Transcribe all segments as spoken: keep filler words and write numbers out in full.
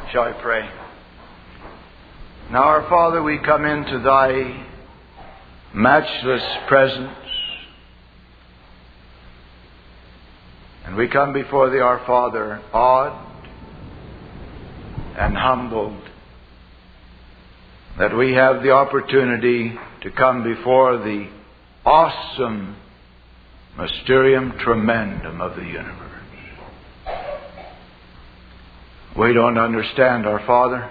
Shall I pray? Now, our Father, we come into Thy matchless presence. And we come before Thee, our Father, awed and humbled that we have the opportunity to come before the awesome mysterium tremendum of the universe. We don't understand, our Father.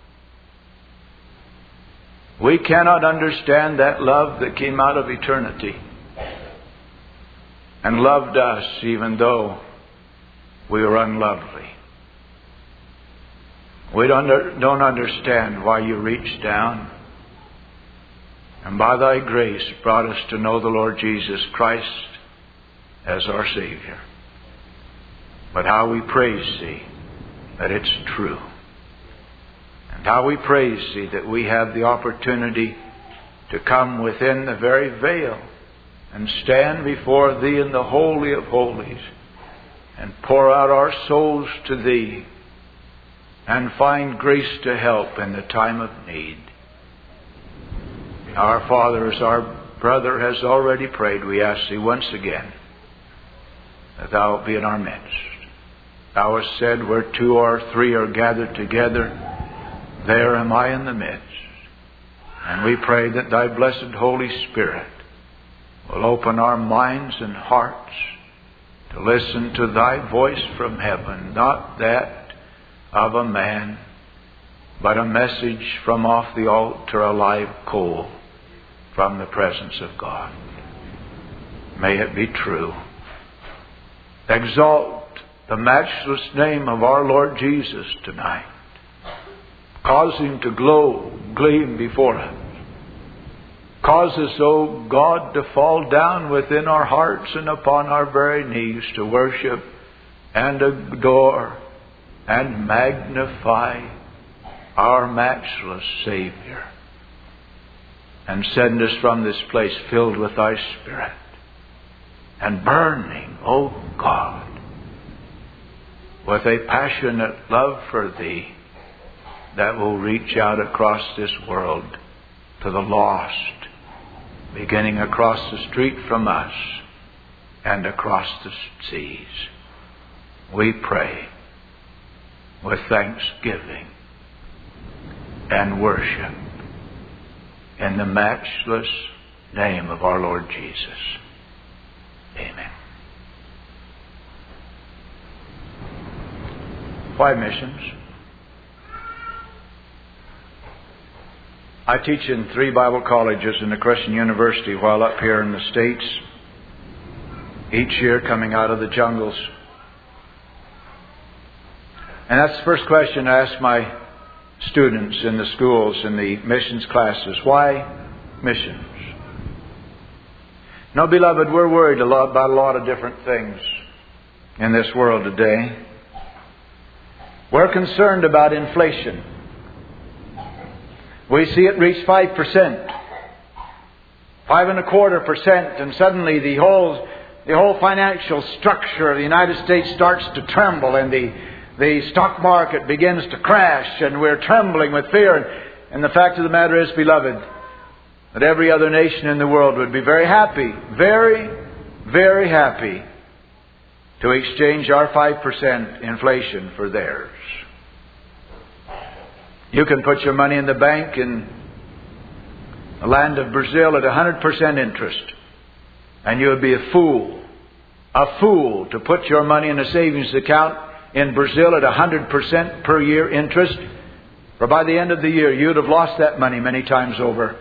We cannot understand that love that came out of eternity and loved us even though we were unlovely. We don't, don't understand why you reached down and by Thy grace brought us to know the Lord Jesus Christ as our Savior. But how we praise Thee that it's true. And how we praise Thee that we have the opportunity to come within the very veil and stand before Thee in the Holy of Holies and pour out our souls to Thee and find grace to help in the time of need. Our Father, as our brother has already prayed, we ask Thee once again that Thou be in our midst. Thou hast said, where two or three are gathered together, there am I in the midst. And we pray that Thy blessed Holy Spirit will open our minds and hearts to listen to Thy voice from heaven, not that of a man, but a message from off the altar, a live coal from the presence of God. May it be true. Exalt the matchless name of our Lord Jesus tonight. Cause Him to glow, gleam before us. Cause us, O God, to fall down within our hearts and upon our very knees to worship and adore and magnify our matchless Savior. And send us from this place filled with Thy Spirit and burning, O God, with a passionate love for Thee that will reach out across this world to the lost, beginning across the street from us and across the seas. We pray with thanksgiving and worship in the matchless name of our Lord Jesus. Amen. Why missions? I teach in three Bible colleges in the Christian University while up here in the States, each year coming out of the jungles. And that's the first question I ask my students in the schools, in the missions classes. Why missions? Now, beloved, we're worried a lot about a lot of different things in this world today. We're concerned about inflation. We see it reach five percent. Five and a quarter percent. And suddenly the whole, the whole financial structure of the United States starts to tremble and the, the stock market begins to crash and we're trembling with fear. And, and the fact of the matter is, beloved, that every other nation in the world would be very happy, very, very happy to exchange our five percent inflation for theirs. You can put your money in the bank in the land of Brazil at one hundred percent interest. And you would be a fool, a fool to put your money in a savings account in Brazil at one hundred percent per year interest. For by the end of the year, you would have lost that money many times over.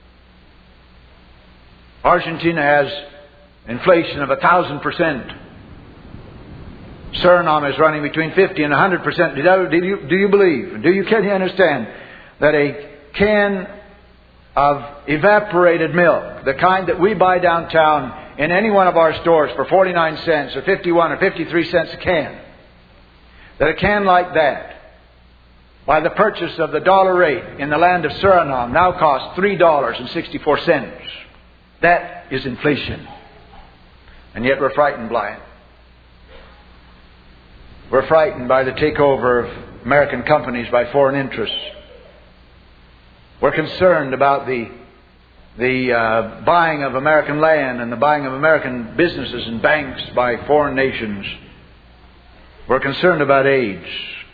Argentina has inflation of one thousand percent. Suriname is running between fifty and one hundred percent. Do you, do you believe? Do you, can you understand that a can of evaporated milk, the kind that we buy downtown in any one of our stores for forty-nine cents or fifty-one or fifty-three cents a can, that a can like that, by the purchase of the dollar rate in the land of Suriname, now costs three dollars and sixty-four cents. That is inflation. And yet we're frightened by it. We're frightened by the takeover of American companies by foreign interests. We're concerned about the the uh, buying of American land and the buying of American businesses and banks by foreign nations. We're concerned about AIDS.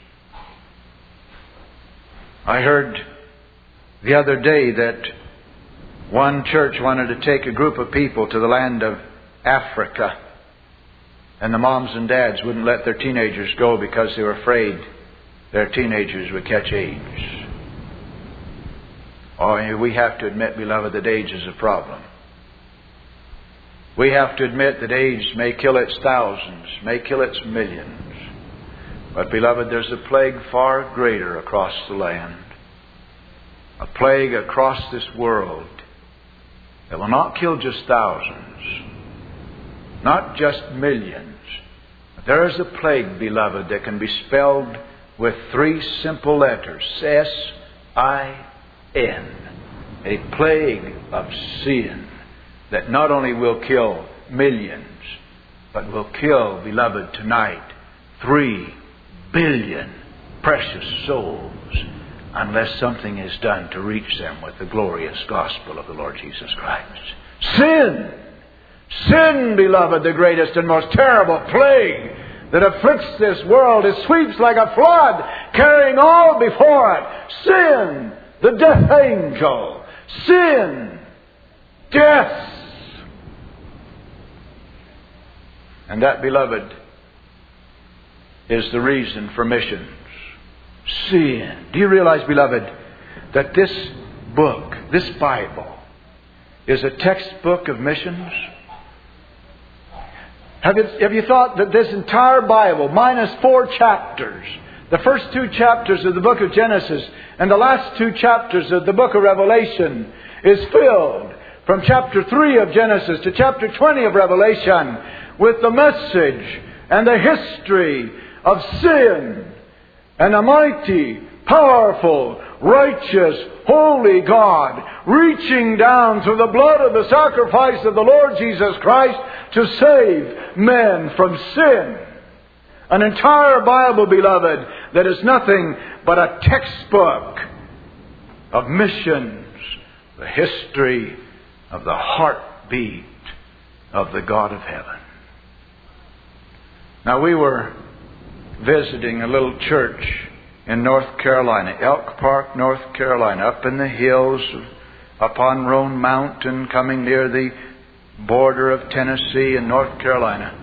I heard the other day that one church wanted to take a group of people to the land of Africa, and the moms and dads wouldn't let their teenagers go because they were afraid their teenagers would catch AIDS. Oh, we have to admit, beloved, that AIDS is a problem. We have to admit that AIDS may kill its thousands, may kill its millions. But, beloved, there's a plague far greater across the land. A plague across this world that will not kill just thousands, not just millions. But there is a plague, beloved, that can be spelled with three simple letters. S I N. A plague of sin that not only will kill millions, but will kill, beloved, tonight, three billion precious souls, unless something is done to reach them with the glorious gospel of the Lord Jesus Christ. Sin! Sin, beloved, the greatest and most terrible plague that afflicts this world. It sweeps like a flood, carrying all before it. Sin! The death angel. Sin. Death. And that, beloved, is the reason for missions. Sin. Do you realize, beloved, that this book, this Bible, is a textbook of missions? Have you, have you thought that this entire Bible, minus four chapters, the first two chapters of the book of Genesis and the last two chapters of the book of Revelation, is filled from chapter three of Genesis to chapter twenty of Revelation with the message and the history of sin and a mighty, powerful, righteous, holy God reaching down through the blood of the sacrifice of the Lord Jesus Christ to save men from sin. An entire Bible, beloved, that is nothing but a textbook of missions, the history of the heartbeat of the God of heaven. Now, we were visiting a little church in North Carolina, Elk Park, North Carolina, up in the hills upon Roan Mountain, coming near the border of Tennessee and North Carolina.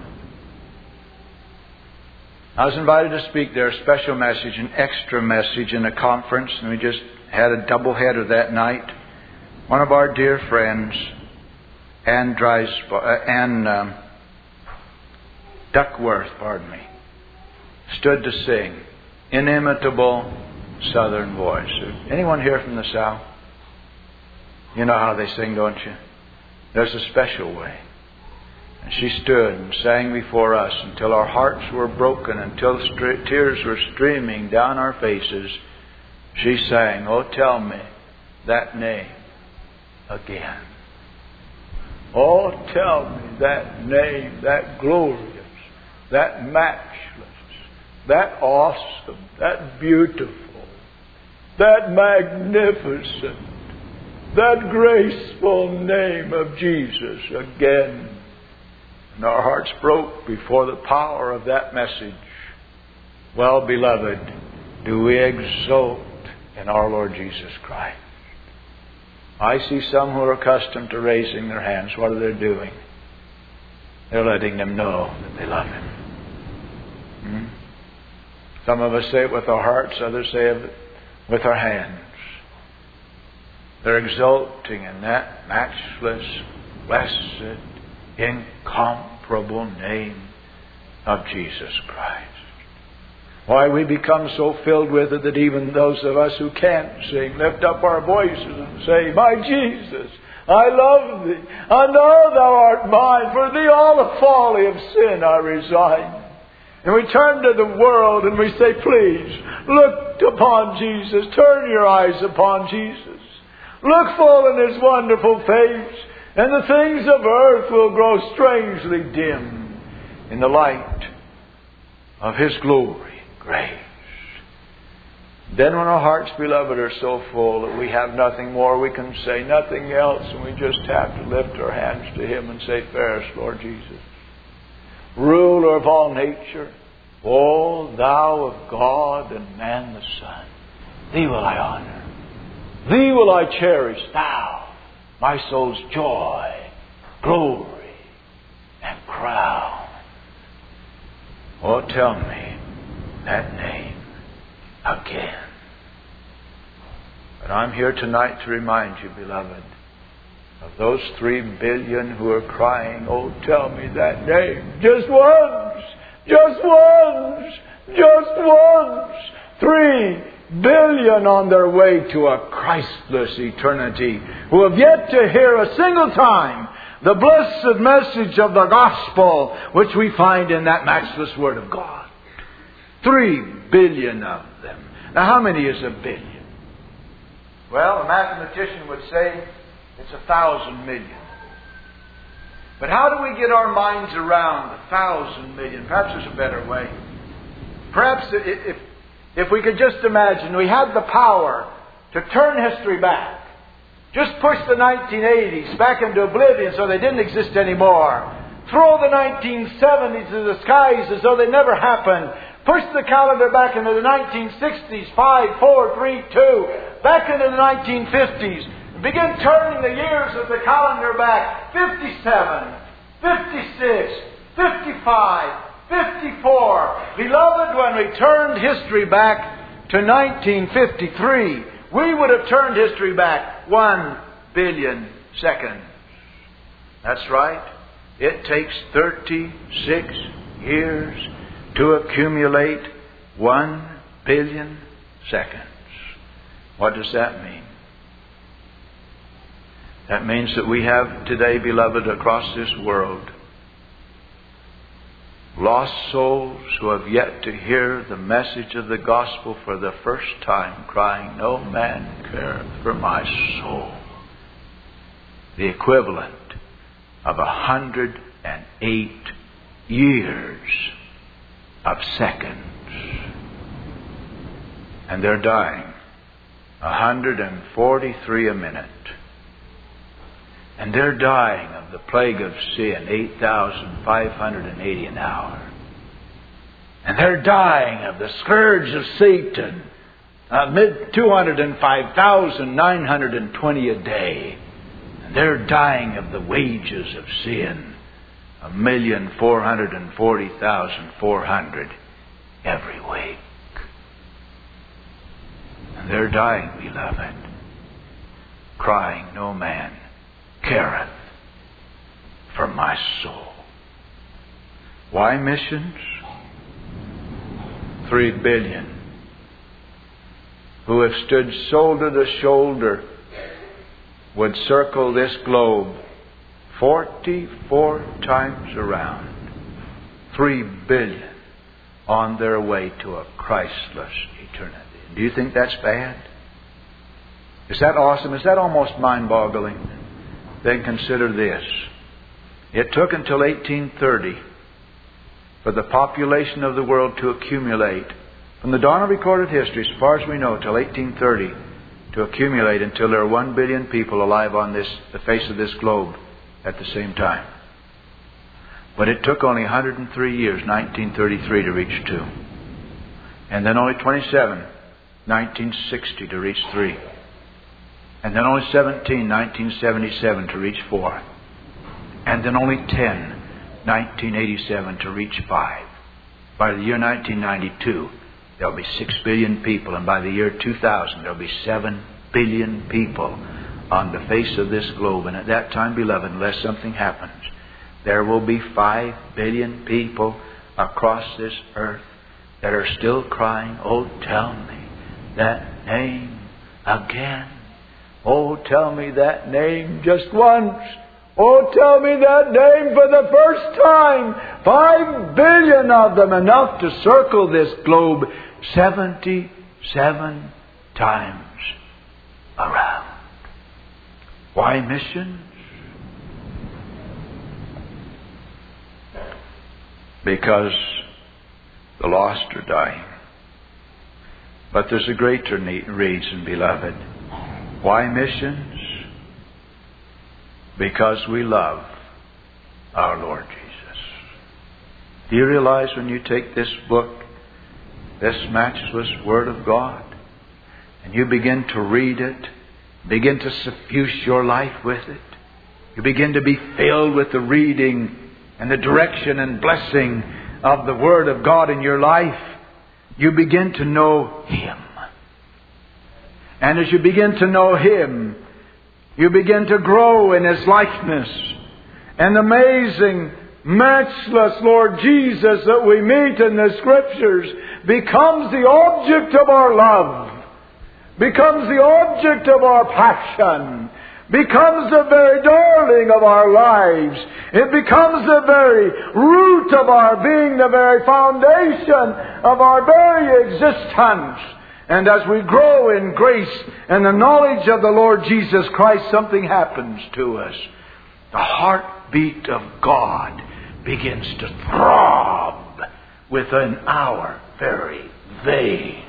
I was invited to speak there, a special message, an extra message in a conference, and we just had a doubleheader that night. One of our dear friends, Ann, Dries, uh, Ann um, Duckworth, pardon me, stood to sing, inimitable Southern voice. Anyone here from the South? You know how they sing, don't you? There's a special way. And she stood and sang before us until our hearts were broken, until st- tears were streaming down our faces. She sang, "Oh, tell me that name again. Oh, tell me that name, that glorious, that matchless, that awesome, that beautiful, that magnificent, that graceful name of Jesus again." And our hearts broke before the power of that message. Well, beloved, do we exult in our Lord Jesus Christ? I see some who are accustomed to raising their hands. What are they doing? They're letting them know that they love Him. Hmm? Some of us say it with our hearts, others say it with our hands. They're exulting in that matchless, blessed, incomparable name of Jesus Christ. Why, we become so filled with it that even those of us who can't sing lift up our voices and say, "My Jesus, I love Thee. I know Thou art mine. For Thee all the folly of sin I resign." And we turn to the world and we say, "Please, look upon Jesus. Turn your eyes upon Jesus. Look full in His wonderful face, and the things of earth will grow strangely dim in the light of His glory, grace." Then when our hearts, beloved, are so full that we have nothing more, we can say nothing else, and we just have to lift our hands to Him and say, Fairest Lord Jesus, ruler of all nature, O Thou of God and man the Son, Thee will I honor. Thee will I cherish, Thou, my soul's joy, glory, and crown. Oh, tell me that name again. But I'm here tonight to remind you, beloved, of those three billion who are crying, oh, tell me that name. Just once! Just once! Just once! Three billion on their way to a Christless eternity, who have yet to hear a single time the blessed message of the gospel, which we find in that matchless Word of God. Three billion of them. Now, how many is a billion? Well, a mathematician would say it's a thousand million. But how do we get our minds around a thousand million? Perhaps there's a better way. Perhaps if, if we could just imagine we had the power to turn history back. Just push the nineteen eighties back into oblivion so they didn't exist anymore. Throw the nineteen seventies to the skies as though they never happened. Push the calendar back into the nineteen sixties, five, four, three, two, back into the nineteen fifties. Begin turning the years of the calendar back. fifty-seven, fifty-six, fifty-five, fifty-four. Beloved, when we turned history back to nineteen fifty-three, we would have turned history back one billion seconds. That's right. It takes thirty-six years to accumulate one billion seconds. What does that mean? That means that we have today, beloved, across this world, lost souls who have yet to hear the message of the gospel for the first time, crying, no man careth for my soul. The equivalent of a hundred and eight years of seconds. And they're dying. one hundred forty-three a minute. And they're dying of the plague of sin, eight thousand five hundred eighty an hour. And they're dying of the scourge of Satan, uh, two hundred five thousand nine hundred twenty a day. And they're dying of the wages of sin, one million four hundred forty thousand four hundred every week. And they're dying, beloved, crying, no man careth for my soul. Why missions? Three billion who have stood shoulder to shoulder would circle this globe forty-four times around. Three billion on their way to a Christless eternity. Do you think that's bad? Is that awesome? Is that almost mind-boggling? Then consider this. It took until eighteen thirty for the population of the world to accumulate, from the dawn of recorded history, as far as we know, till eighteen thirty, to accumulate until there are one billion people alive on this, the face of this globe at the same time. But it took only one hundred three years, nineteen thirty-three, to reach two. And then only twenty-seven, nineteen sixty, to reach three. And then only seventeen, nineteen seventy-seven, to reach four. And then only ten, nineteen eighty-seven, to reach five. By the year nineteen ninety-two, there'll be six billion people. And by the year two thousand, there'll be seven billion people on the face of this globe. And at that time, beloved, unless something happens, there will be five billion people across this earth that are still crying, oh, tell me that name again. Oh, tell me that name just once. Oh, tell me that name for the first time. Five billion of them, enough to circle this globe seventy-seven times around. Why missions? Because the lost are dying. But there's a greater need, reason, beloved. Why missions? Because we love our Lord Jesus. Do you realize when you take this book, this matchless Word of God, and you begin to read it, begin to suffuse your life with it, you begin to be filled with the reading and the direction and blessing of the Word of God in your life, you begin to know Him. And as you begin to know Him, you begin to grow in His likeness. And the amazing, matchless Lord Jesus that we meet in the Scriptures becomes the object of our love, becomes the object of our passion, becomes the very darling of our lives. It becomes the very root of our being, the very foundation of our very existence. And as we grow in grace and the knowledge of the Lord Jesus Christ, something happens to us. The heartbeat of God begins to throb within our very veins.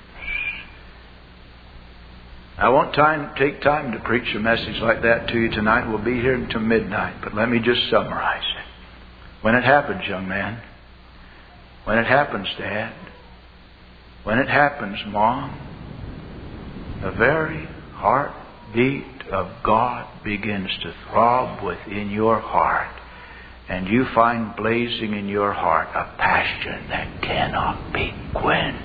I won't time, take time to preach a message like that to you tonight. We'll be here until midnight. But let me just summarize it. When it happens, young man, when it happens, Dad, when it happens, Mom, the very heartbeat of God begins to throb within your heart, and you find blazing in your heart a passion that cannot be quenched.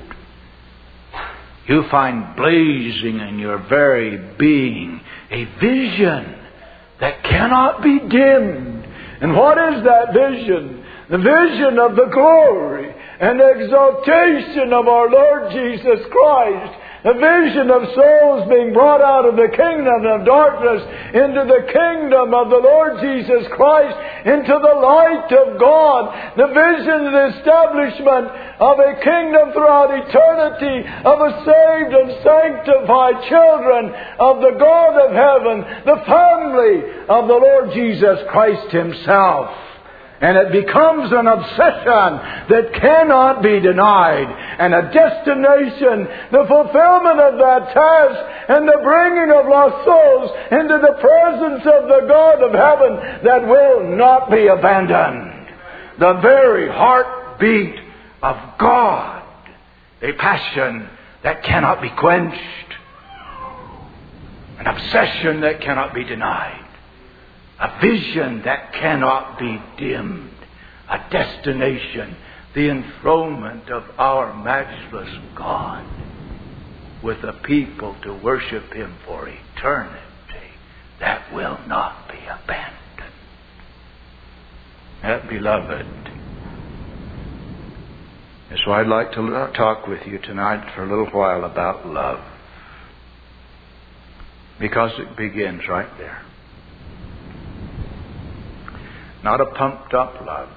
You find blazing in your very being a vision that cannot be dimmed. And what is that vision? The vision of the glory and exaltation of our Lord Jesus Christ. A vision of souls being brought out of the kingdom of darkness into the kingdom of the Lord Jesus Christ, into the light of God. The vision and establishment of a kingdom throughout eternity of a saved and sanctified children of the God of heaven, the family of the Lord Jesus Christ Himself. And it becomes an obsession that cannot be denied. And a destination, the fulfillment of that task and the bringing of lost souls into the presence of the God of heaven that will not be abandoned. The very heartbeat of God. A passion that cannot be quenched. An obsession that cannot be denied. A vision that cannot be dimmed. A destination, the enthronement of our matchless God with a people to worship Him for eternity that will not be abandoned. That, beloved, is why I'd like to talk with you tonight for a little while about love. Because it begins right there. Not a pumped up love,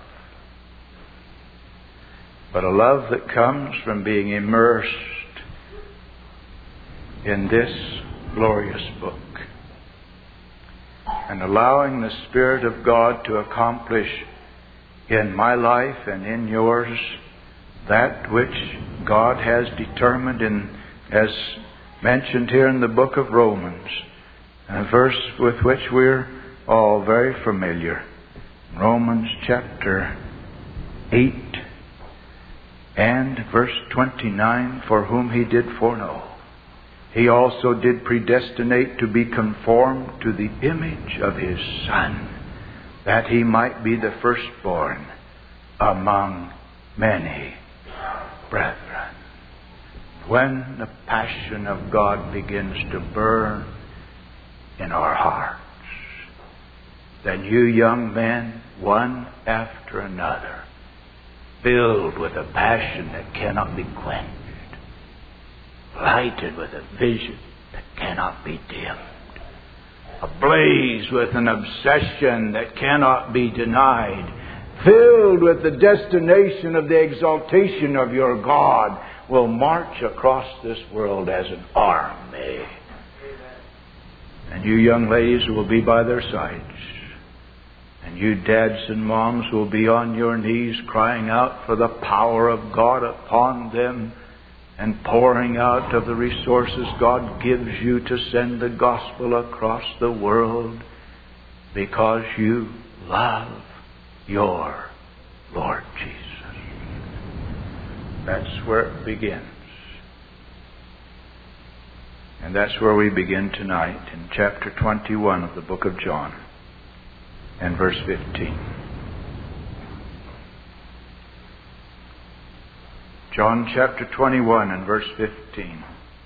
but a love that comes from being immersed in this glorious book and allowing the Spirit of God to accomplish in my life and in yours that which God has determined in, as mentioned here in the book of Romans, a verse with which we're all very familiar. Romans chapter eight and verse twenty-nine, for whom He did foreknow, He also did predestinate to be conformed to the image of His Son, that He might be the firstborn among many brethren. When the passion of God begins to burn in our hearts, then you young men, one after another, filled with a passion that cannot be quenched, lighted with a vision that cannot be dimmed, ablaze with an obsession that cannot be denied, filled with the destination of the exaltation of your God, will march across this world as an army. And you young ladies will be by their sides. And you dads and moms will be on your knees crying out for the power of God upon them and pouring out of the resources God gives you to send the gospel across the world because you love your Lord Jesus. That's where it begins. And that's where we begin tonight in chapter twenty-one of the book of John and verse fifteen. John chapter twenty-one and verse fifteen.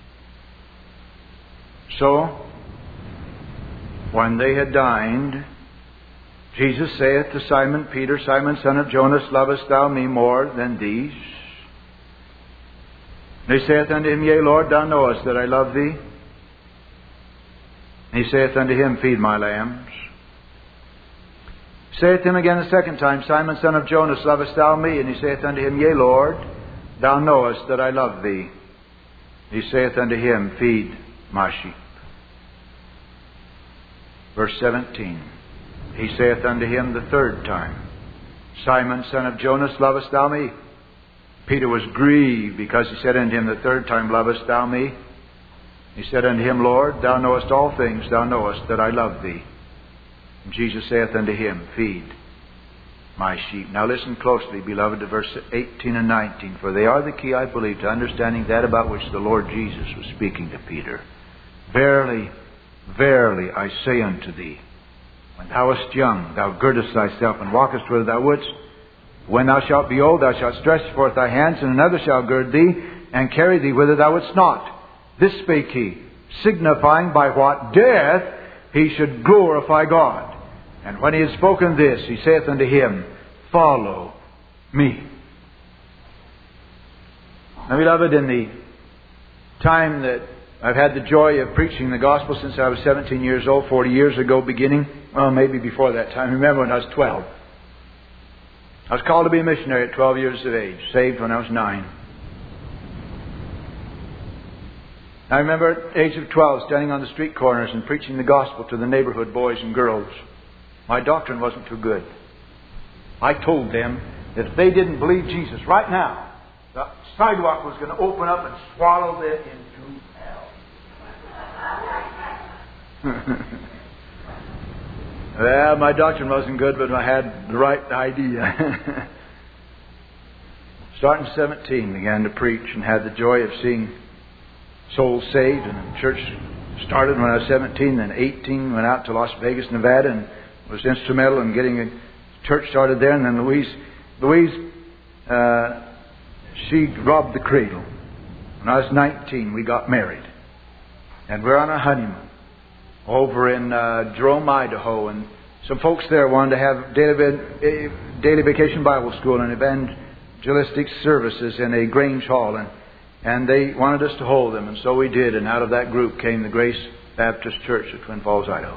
So, when they had dined, Jesus saith to Simon Peter, Simon, son of Jonas, lovest thou me more than these? And he saith unto him, Yea, Lord, thou knowest that I love thee. And he saith unto him, Feed my lambs. He saith to him again the second time, Simon, son of Jonas, lovest thou me? And he saith unto him, Yea, Lord, thou knowest that I love thee. He saith unto him, Feed my sheep. Verse seventeen. He saith unto him the third time, Simon, son of Jonas, lovest thou me? Peter was grieved because he said unto him the third time, Lovest thou me? He said unto him, Lord, thou knowest all things, thou knowest that I love thee. And Jesus saith unto him, Feed my sheep. Now listen closely, beloved, to verse eighteen and nineteen, for they are the key, I believe, to understanding that about which the Lord Jesus was speaking to Peter. Verily, verily, I say unto thee, when thou wast young, thou girdest thyself and walkest whither thou wouldst. When thou shalt be old, thou shalt stretch forth thy hands, and another shall gird thee, and carry thee whither thou wouldst not. This spake he, signifying by what death he should glorify God. And when he had spoken this, he saith unto him, Follow me. Now, beloved, in the time that I've had the joy of preaching the gospel since I was seventeen years old, forty years ago beginning, well, maybe before that time. Remember when I was twelve. I was called to be a missionary at twelve years of age, saved when I was nine. I remember at the age of twelve standing on the street corners and preaching the gospel to the neighborhood boys and girls. My doctrine wasn't too good. I told them that if they didn't believe Jesus right now, the sidewalk was going to open up and swallow them into hell. Well, my doctrine wasn't good, but I had the right idea. Starting seventeen, began to preach and had the joy of seeing souls saved. And the church started when I was seventeen, then eighteen, went out to Las Vegas, Nevada, and was instrumental in getting a church started there. And then Louise, Louise, uh, she robbed the cradle. When I was nineteen, we got married. And we're on our honeymoon over in uh, Jerome, Idaho, and some folks there wanted to have daily, daily vacation Bible school and evangelistic services in a Grange Hall, and and they wanted us to hold them, and so we did. And out of that group came the Grace Baptist Church of Twin Falls, Idaho.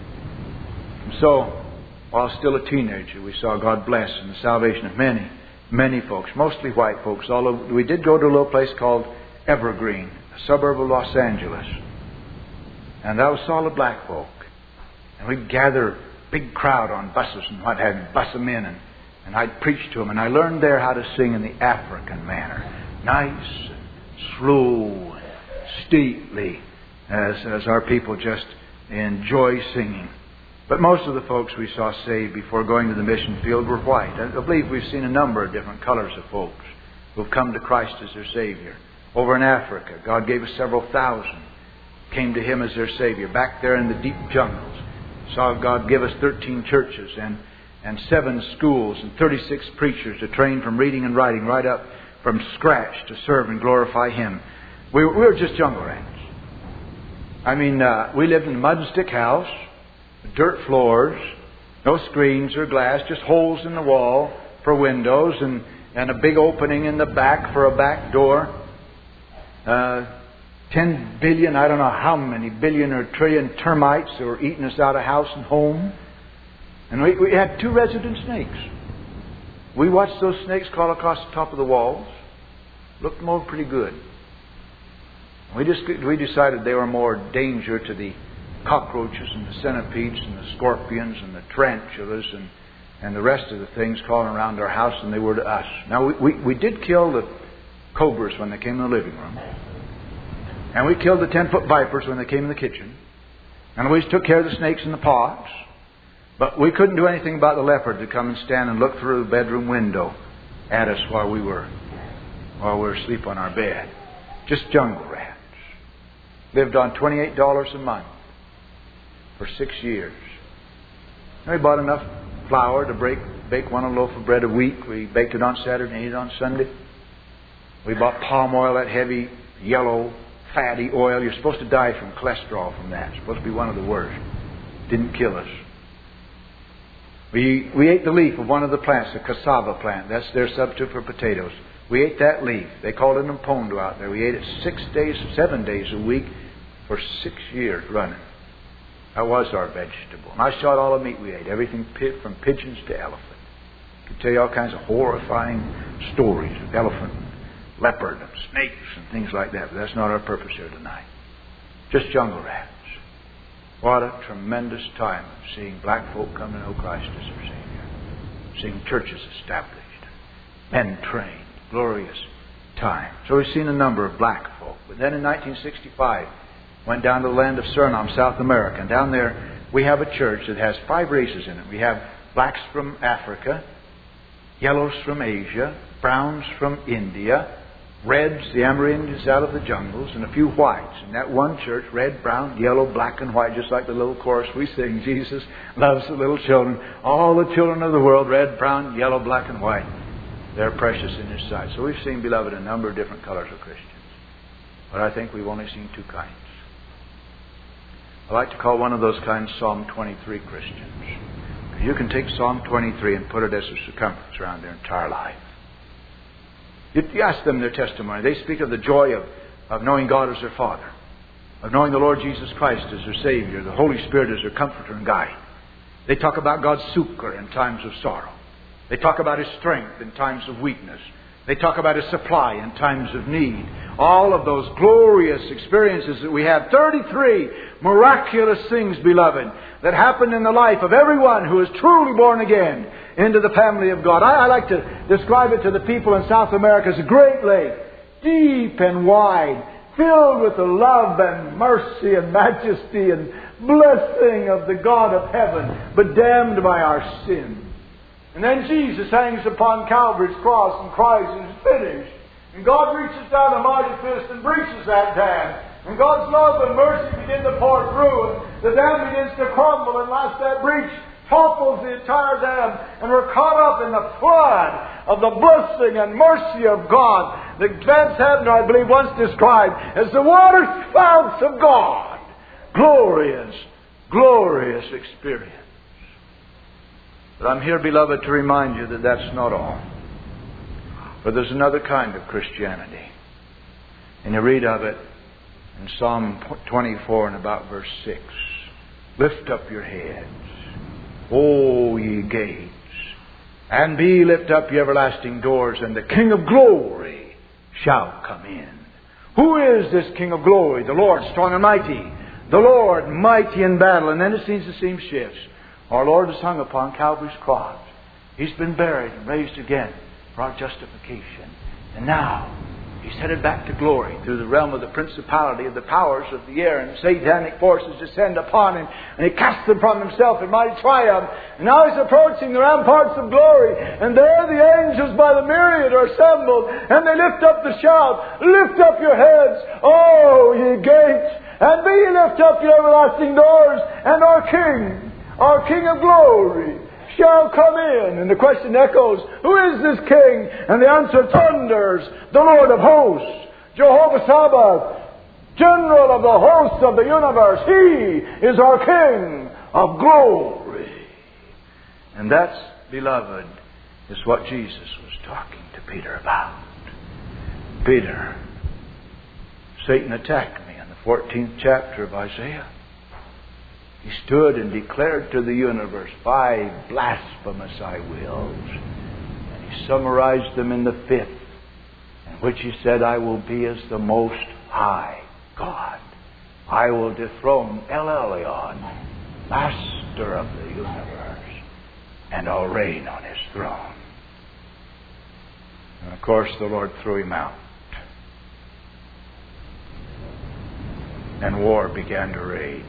And so, while still a teenager, we saw God bless and the salvation of many, many folks, mostly white folks. Although we did go to a little place called Evergreen, a suburb of Los Angeles. And that was solid black folk. And we'd gather a big crowd on buses and what have you, bus them in, and, and I'd preach to them. And I learned there how to sing in the African manner. Nice, and slow, and stately, as, as our people just enjoy singing. But most of the folks we saw saved before going to the mission field were white. I believe we've seen a number of different colors of folks who've come to Christ as their Savior. Over in Africa, God gave us several thousand. Came to Him as their Savior. Back there in the deep jungles, saw God give us thirteen churches and, and seven schools and thirty-six preachers to train from reading and writing right up from scratch to serve and glorify Him. We, we were just jungle rats. I mean, uh, we lived in a mud and stick house, dirt floors, no screens or glass, just holes in the wall for windows and, and a big opening in the back for a back door. Uh, Ten billion, I don't know how many billion or trillion termites that were eating us out of house and home. And we, we had two resident snakes. We watched those snakes crawl across the top of the walls. Looked more pretty good. We just we decided they were more danger to the cockroaches and the centipedes and the scorpions and the tarantulas and, and the rest of the things crawling around our house than they were to us. Now we, we, we did kill the cobras when they came in the living room. And we killed the ten-foot vipers when they came in the kitchen. And we took care of the snakes in the pots. But we couldn't do anything about the leopard to come and stand and look through the bedroom window at us while we were while we were asleep on our bed. Just jungle rats. Lived on twenty-eight dollars a month for six years. And we bought enough flour to break, bake one loaf of bread a week. We baked it on Saturday and ate it on Sunday. We bought palm oil, that heavy, yellow, fatty oil. You're supposed to die from cholesterol from that. It's supposed to be one of the worst. Didn't kill us. We we ate the leaf of one of the plants, the cassava plant. That's their substitute for potatoes. We ate that leaf. They called it impondo out there. We ate it six days, seven days a week for six years running. That was our vegetable. And I shot all the meat we ate, everything from pigeons to elephant. I could tell you all kinds of horrifying stories of elephant, leopard, and snakes and things like that. But that's not our purpose here tonight. Just jungle rats. What a tremendous time of seeing black folk come to know Christ as their Savior. Seeing churches established. Men trained. Glorious time. So we've seen a number of black folk. But then in nineteen sixty-five, went down to the land of Suriname, South America. And down there, we have a church that has five races in it. We have blacks from Africa, yellows from Asia, browns from India, reds, the Amerindians out of the jungles, and a few whites. In that one church, red, brown, yellow, black, and white, just like the little chorus we sing, Jesus loves the little children. All the children of the world, red, brown, yellow, black, and white. They're precious in His sight. So we've seen, beloved, a number of different colors of Christians. But I think we've only seen two kinds. I like to call one of those kinds Psalm twenty-three Christians. You can take Psalm twenty-three and put it as a circumference around their entire life. You ask them their testimony. They speak of the joy of, of knowing God as their Father, of knowing the Lord Jesus Christ as their Savior, the Holy Spirit as their comforter and guide. They talk about God's succor in times of sorrow. They talk about His strength in times of weakness. They talk about His supply in times of need. All of those glorious experiences that we have. thirty-three miraculous things, beloved, that happen in the life of everyone who is truly born again into the family of God. I, I like to describe it to the people in South America as a great lake, deep and wide, filled with the love and mercy and majesty and blessing of the God of heaven, but dammed by our sin. And then Jesus hangs upon Calvary's cross and cries, "It is finished." And God reaches down a mighty fist and breaches that dam. And God's love and mercy begin to pour through. And the dam begins to crumble. And last that breach topples the entire dam. And we're caught up in the flood of the blessing and mercy of God that Vance Havner, I believe, once described as the water spouts of God. Glorious, glorious experience. But I'm here, beloved, to remind you that that's not all. For there's another kind of Christianity. And you read of it in Psalm twenty-four and about verse six. Lift up your heads, O ye gates, and be lift up ye everlasting doors, and the King of glory shall come in. Who is this King of glory? The Lord strong and mighty. The Lord mighty in battle. And then it seems the scene shifts. Our Lord is hung upon Calvary's cross. He's been buried and raised again for our justification. And now He's headed back to glory through the realm of the principality of the powers of the air, and satanic forces descend upon Him, and He casts them from Himself in mighty triumph. And now He's approaching the ramparts of glory, and there the angels by the myriad are assembled, and they lift up the shout, "Lift up your heads, O ye gates, and be ye lift up your everlasting doors, and our King, our King of glory, shall come in." And the question echoes, who is this King? And the answer thunders, the Lord of hosts, Jehovah Sabaoth, General of the hosts of the universe. He is our King of glory. And that's, beloved, is what Jesus was talking to Peter about. Peter, Satan attacked me in the fourteenth chapter of Isaiah. He stood and declared to the universe five blasphemous I wills. And He summarized them in the fifth, in which He said, "I will be as the Most High God. I will dethrone El Elyon, Master of the universe, and I'll reign on His throne." And of course the Lord threw Him out and war began to rage.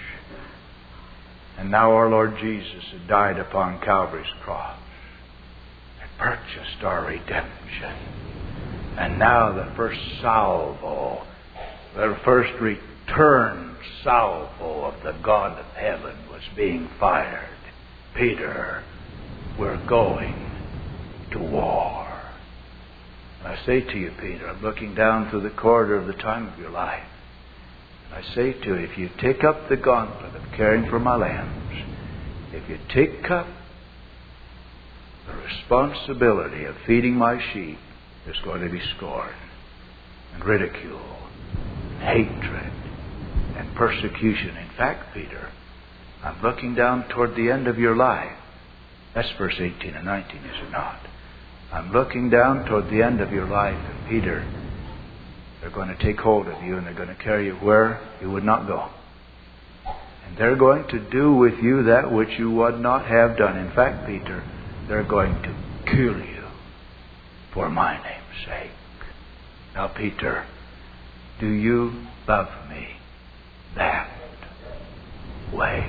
And now our Lord Jesus had died upon Calvary's cross and purchased our redemption. And now the first salvo, the first return salvo of the God of heaven was being fired. Peter, we're going to war. And I say to you, Peter, I'm looking down through the corridor of the time of your life. I say to you, if you take up the gauntlet of caring for my lambs, if you take up the responsibility of feeding my sheep, there's going to be scorn and ridicule and hatred and persecution. In fact, Peter, I'm looking down toward the end of your life. That's verse eighteen and nineteen, is it not? I'm looking down toward the end of your life, and Peter, they're going to take hold of you and they're going to carry you where you would not go. And they're going to do with you that which you would not have done. In fact, Peter, they're going to kill you for my name's sake. Now, Peter, do you love me that way?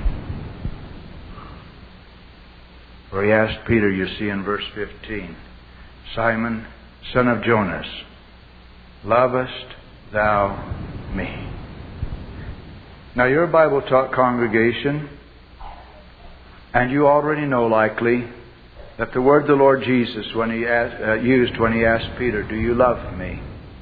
For he asked Peter, you see in verse fifteen, Simon, son of Jonas, lovest thou me? Now, you're a Bible-taught congregation, and you already know likely that the word the Lord Jesus when he asked, uh, used when he asked Peter, do you love me,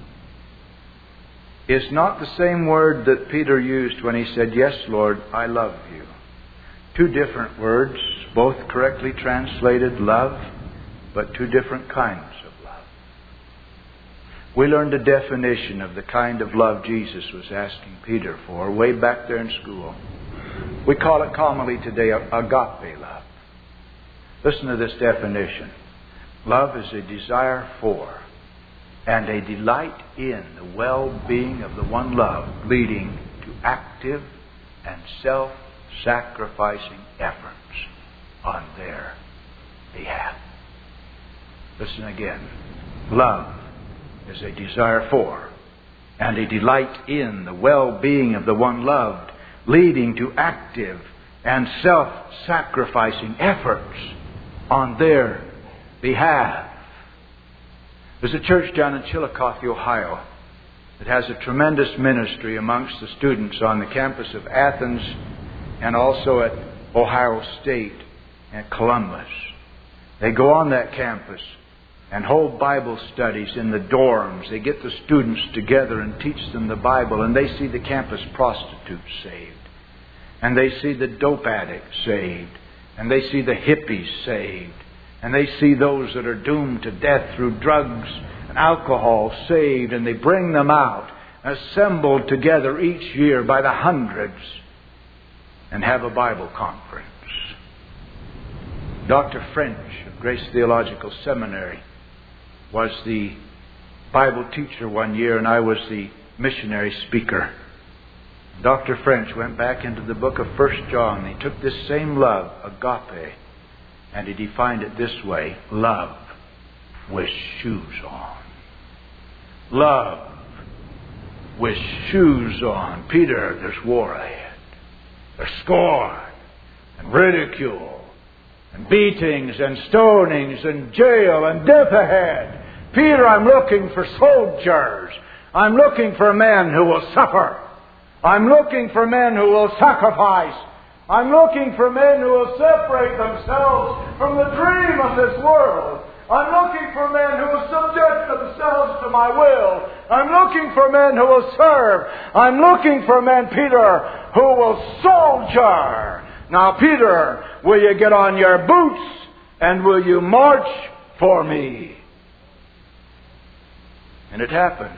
is not the same word that Peter used when he said, yes, Lord, I love you. Two different words, both correctly translated love, but two different kinds of love. We learned a definition of the kind of love Jesus was asking Peter for way back there in school. We call it commonly today agape love. Listen to this definition. Love is a desire for and a delight in the well-being of the one loved, leading to active and self-sacrificing efforts on their behalf. Listen again. Love is a desire for and a delight in the well-being of the one loved, leading to active and self-sacrificing efforts on their behalf. There's a church down in Chillicothe, Ohio, that has a tremendous ministry amongst the students on the campus of Athens and also at Ohio State and Columbus. They go on that campus and hold Bible studies in the dorms. They get the students together and teach them the Bible, and they see the campus prostitutes saved. And they see the dope addicts saved. And they see the hippies saved. And they see those that are doomed to death through drugs and alcohol saved. And they bring them out, assembled together each year by the hundreds, and have a Bible conference. Doctor French of Grace Theological Seminary was the Bible teacher one year, and I was the missionary speaker. Doctor French went back into the book of First John. He took this same love, agape, and he defined it this way: love with shoes on. Love with shoes on. Peter, there's war ahead. There's scorn and ridicule and beatings and stonings and jail and death ahead. Peter, I'm looking for soldiers. I'm looking for men who will suffer. I'm looking for men who will sacrifice. I'm looking for men who will separate themselves from the dream of this world. I'm looking for men who will subject themselves to my will. I'm looking for men who will serve. I'm looking for men, Peter, who will soldier. Now, Peter, will you get on your boots and will you march for me? And it happened.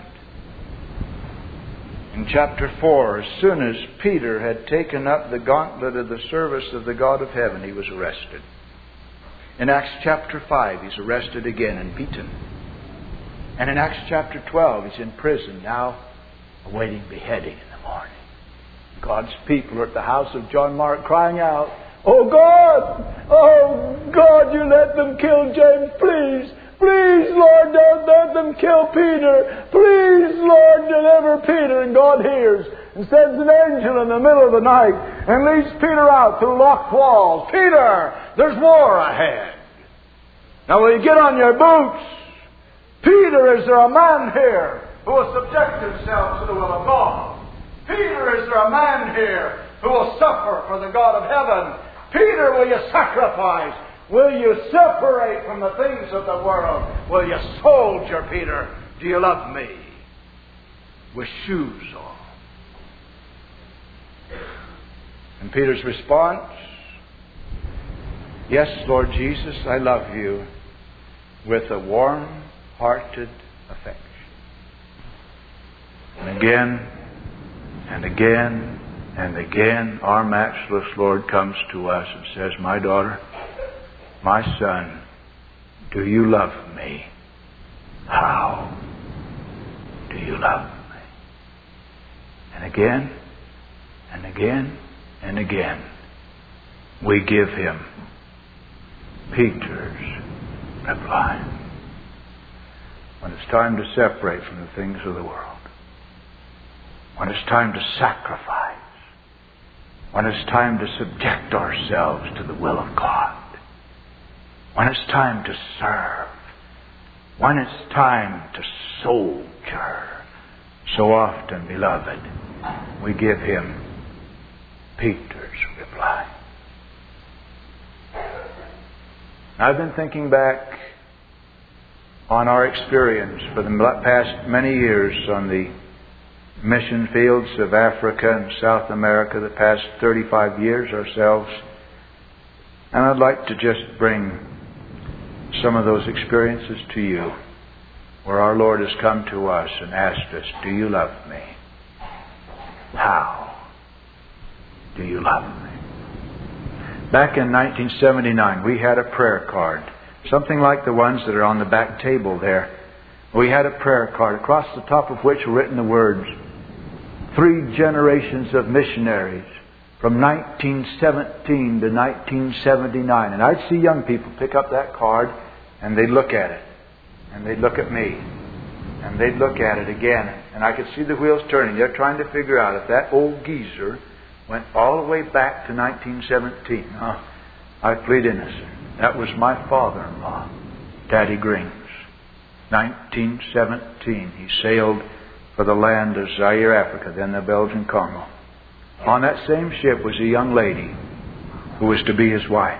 In chapter four, as soon as Peter had taken up the gauntlet of the service of the God of heaven, he was arrested. In Acts chapter five, he's arrested again and beaten. And in Acts chapter twelve, he's in prison, now awaiting beheading in the morning. God's people are at the house of John Mark crying out, "Oh God! Oh God, you let them kill James, please! Please, Lord, don't let them kill Peter. Please, Lord, deliver Peter." And God hears. and sends an angel in the middle of the night and leads Peter out through locked walls. Peter, there's war ahead. Now will you get on your boots? Peter, is there a man here who will subject himself to the will of God? Peter, is there a man here who will suffer for the God of heaven? Peter, will you sacrifice? Will you separate from the things of the world? Will you soldier, Peter? Do you love me? With shoes on. And Peter's response, yes, Lord Jesus, I love you with a warm-hearted affection. And again, and again, and again, our matchless Lord comes to us and says, my daughter, my son, do you love me? How do you love me? And again, and again, and again, we give him Peter's reply. When it's time to separate from the things of the world, when it's time to sacrifice, when it's time to subject ourselves to the will of God, when it's time to serve, when it's time to soldier, so often, beloved, we give him Peter's reply. I've been thinking back on our experience for the past many years on the mission fields of Africa and South America, the past thirty-five years ourselves. And I'd like to just bring some of those experiences to you where our Lord has come to us and asked us, do you love me? How do you love me? Back in nineteen seventy-nine, we had a prayer card, something like the ones that are on the back table there. We had a prayer card across the top of which were written the words, three generations of missionaries from nineteen seventeen to nineteen seventy-nine. And I'd see young people pick up that card and they'd look at it. And they'd look at me. And they'd look at it again. And I could see the wheels turning. They're trying to figure out if that old geezer went all the way back to nineteen seventeen. Oh, I plead innocent. That was my father-in-law, Daddy Grings. nineteen seventeen. He sailed for the land of Zaire, Africa, then the Belgian Congo. On that same ship was a young lady who was to be his wife.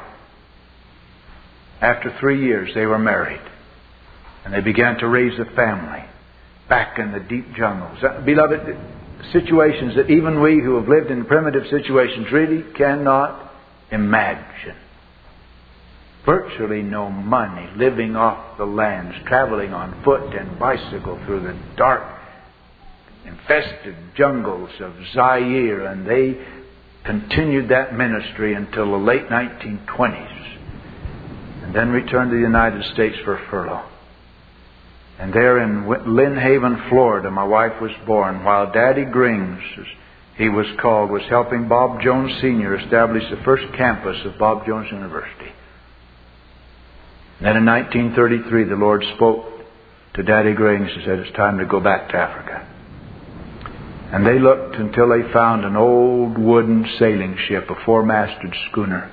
After three years, they were married. And they began to raise a family back in the deep jungles. Beloved, situations that even we who have lived in primitive situations really cannot imagine. Virtually no money, living off the lands, traveling on foot and bicycle through the dark, infested jungles of Zaire, and they continued that ministry until the late nineteen twenties, and then returned to the United States for a furlough. And there in Lynn Haven, Florida, my wife was born, while Daddy Grings, as he was called, was helping Bob Jones Senior establish the first campus of Bob Jones University. And then in nineteen thirty-three, the Lord spoke to Daddy Grings and said, it's time to go back to Africa. And they looked until they found an old wooden sailing ship, a four-masted schooner.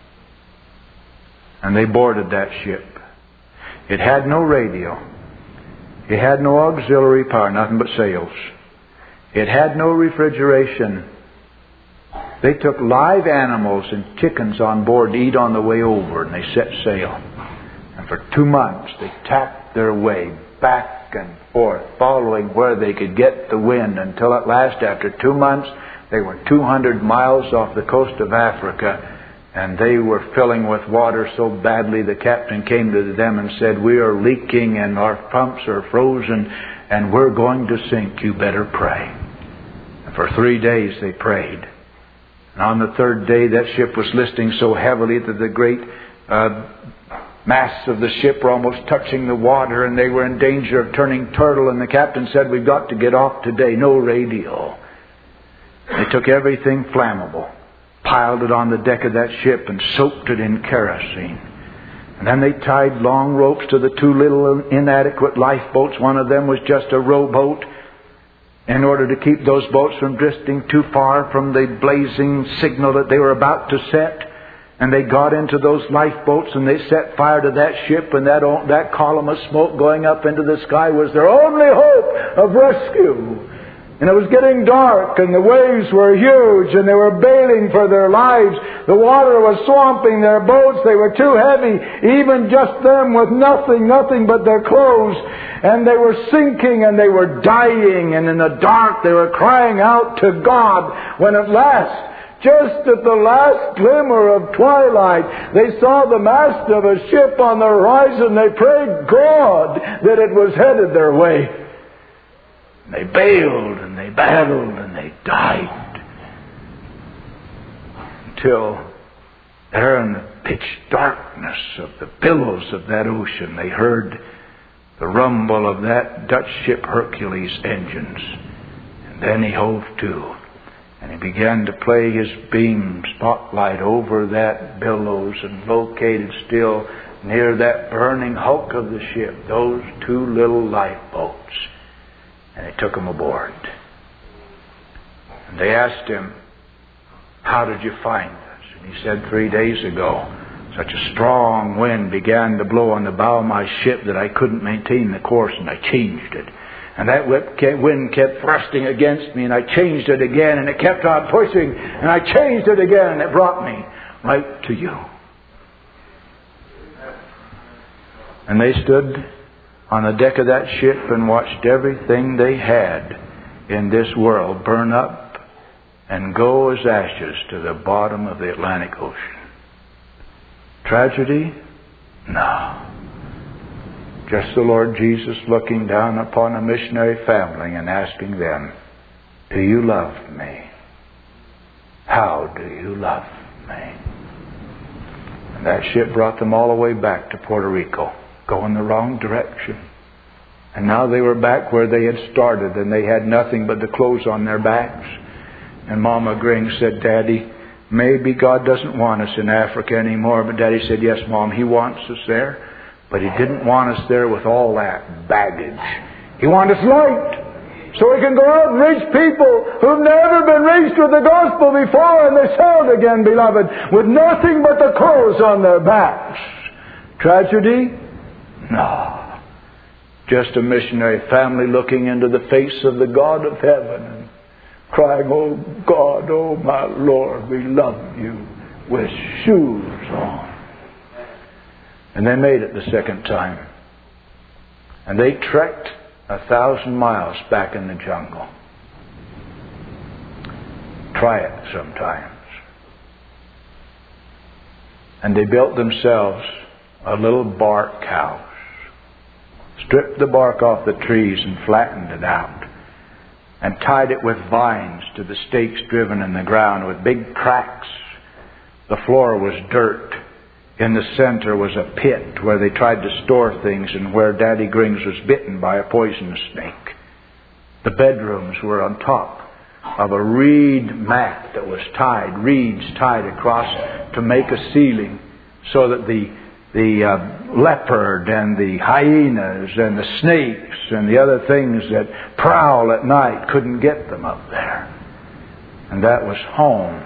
And they boarded that ship. It had no radio. It had no auxiliary power, nothing but sails. It had no refrigeration. They took live animals and chickens on board to eat on the way over, and they set sail. And for two months they tacked their way back and forth, following where they could get the wind, until at last, after two months, they were two hundred miles off the coast of Africa, and they were filling with water so badly the captain came to them and said, we are leaking and our pumps are frozen and we're going to sink. You better pray. And for three days they prayed. And on the third day that ship was listing so heavily that the great uh, masts of the ship were almost touching the water, and they were in danger of turning turtle. And the captain said, we've got to get off today. No radio. They took everything flammable, piled it on the deck of that ship and soaked it in kerosene. And then they tied long ropes to the two little inadequate lifeboats. One of them was just a rowboat. in order to keep those boats from drifting too far from the blazing signal that they were about to set. And they got into those lifeboats and they set fire to that ship, and that, that column of smoke going up into the sky was their only hope of rescue. And it was getting dark, and the waves were huge, and they were bailing for their lives. The water was swamping their boats. They were too heavy, even just them with nothing, nothing but their clothes. And they were sinking, and they were dying. And in the dark, they were crying out to God. When at last, just at the last glimmer of twilight, they saw the mast of a ship on the horizon. They prayed God that it was headed their way. They bailed and they battled and they died. Until there in the pitch darkness of the billows of that ocean, they heard the rumble of that Dutch ship Hercules' engines. And then he hove to. And he began to play his beam spotlight over that billows, and located still near that burning hulk of the ship those two little lifeboats. And he took them aboard. And they asked him, "How did you find us?" And he said, three days ago, such a strong wind began to blow on the bow of my ship that I couldn't maintain the course, and I changed it. And that wind kept thrusting against me, and I changed it again, and it kept on pushing, and I changed it again, and it brought me right to you. And they stood on the deck of that ship and watched everything they had in this world burn up and go as ashes to the bottom of the Atlantic Ocean. Tragedy? No. Just the Lord Jesus looking down upon a missionary family and asking them, "Do you love me? How do you love me?" And that ship brought them all the way back to Puerto Rico, going the wrong direction. And now they were back where they had started, and they had nothing but the clothes on their backs. And Mama Gring said, "Daddy, maybe God doesn't want us in Africa anymore." But Daddy said, "Yes, Mom, He wants us there. But He didn't want us there with all that baggage. He wanted us light, so we can go out and reach people who've never been reached with the gospel before, and they sailed again, beloved, with nothing but the clothes on their backs." Tragedy? No. Just a missionary family looking into the face of the God of heaven and crying, "Oh God, oh my Lord, we love you," with shoes on. And they made it the second time. And they trekked a thousand miles back in the jungle. Try it sometimes. And they built themselves a little bark house. Stripped the bark off the trees and flattened it out. And tied it with vines to the stakes driven in the ground with big cracks. The floor was dirt. In the center was a pit where they tried to store things, and where Daddy Grings was bitten by a poisonous snake. The bedrooms were on top of a reed mat that was tied, reeds tied across to make a ceiling, so that the the uh, leopard and the hyenas and the snakes and the other things that prowl at night couldn't get them up there. And that was home.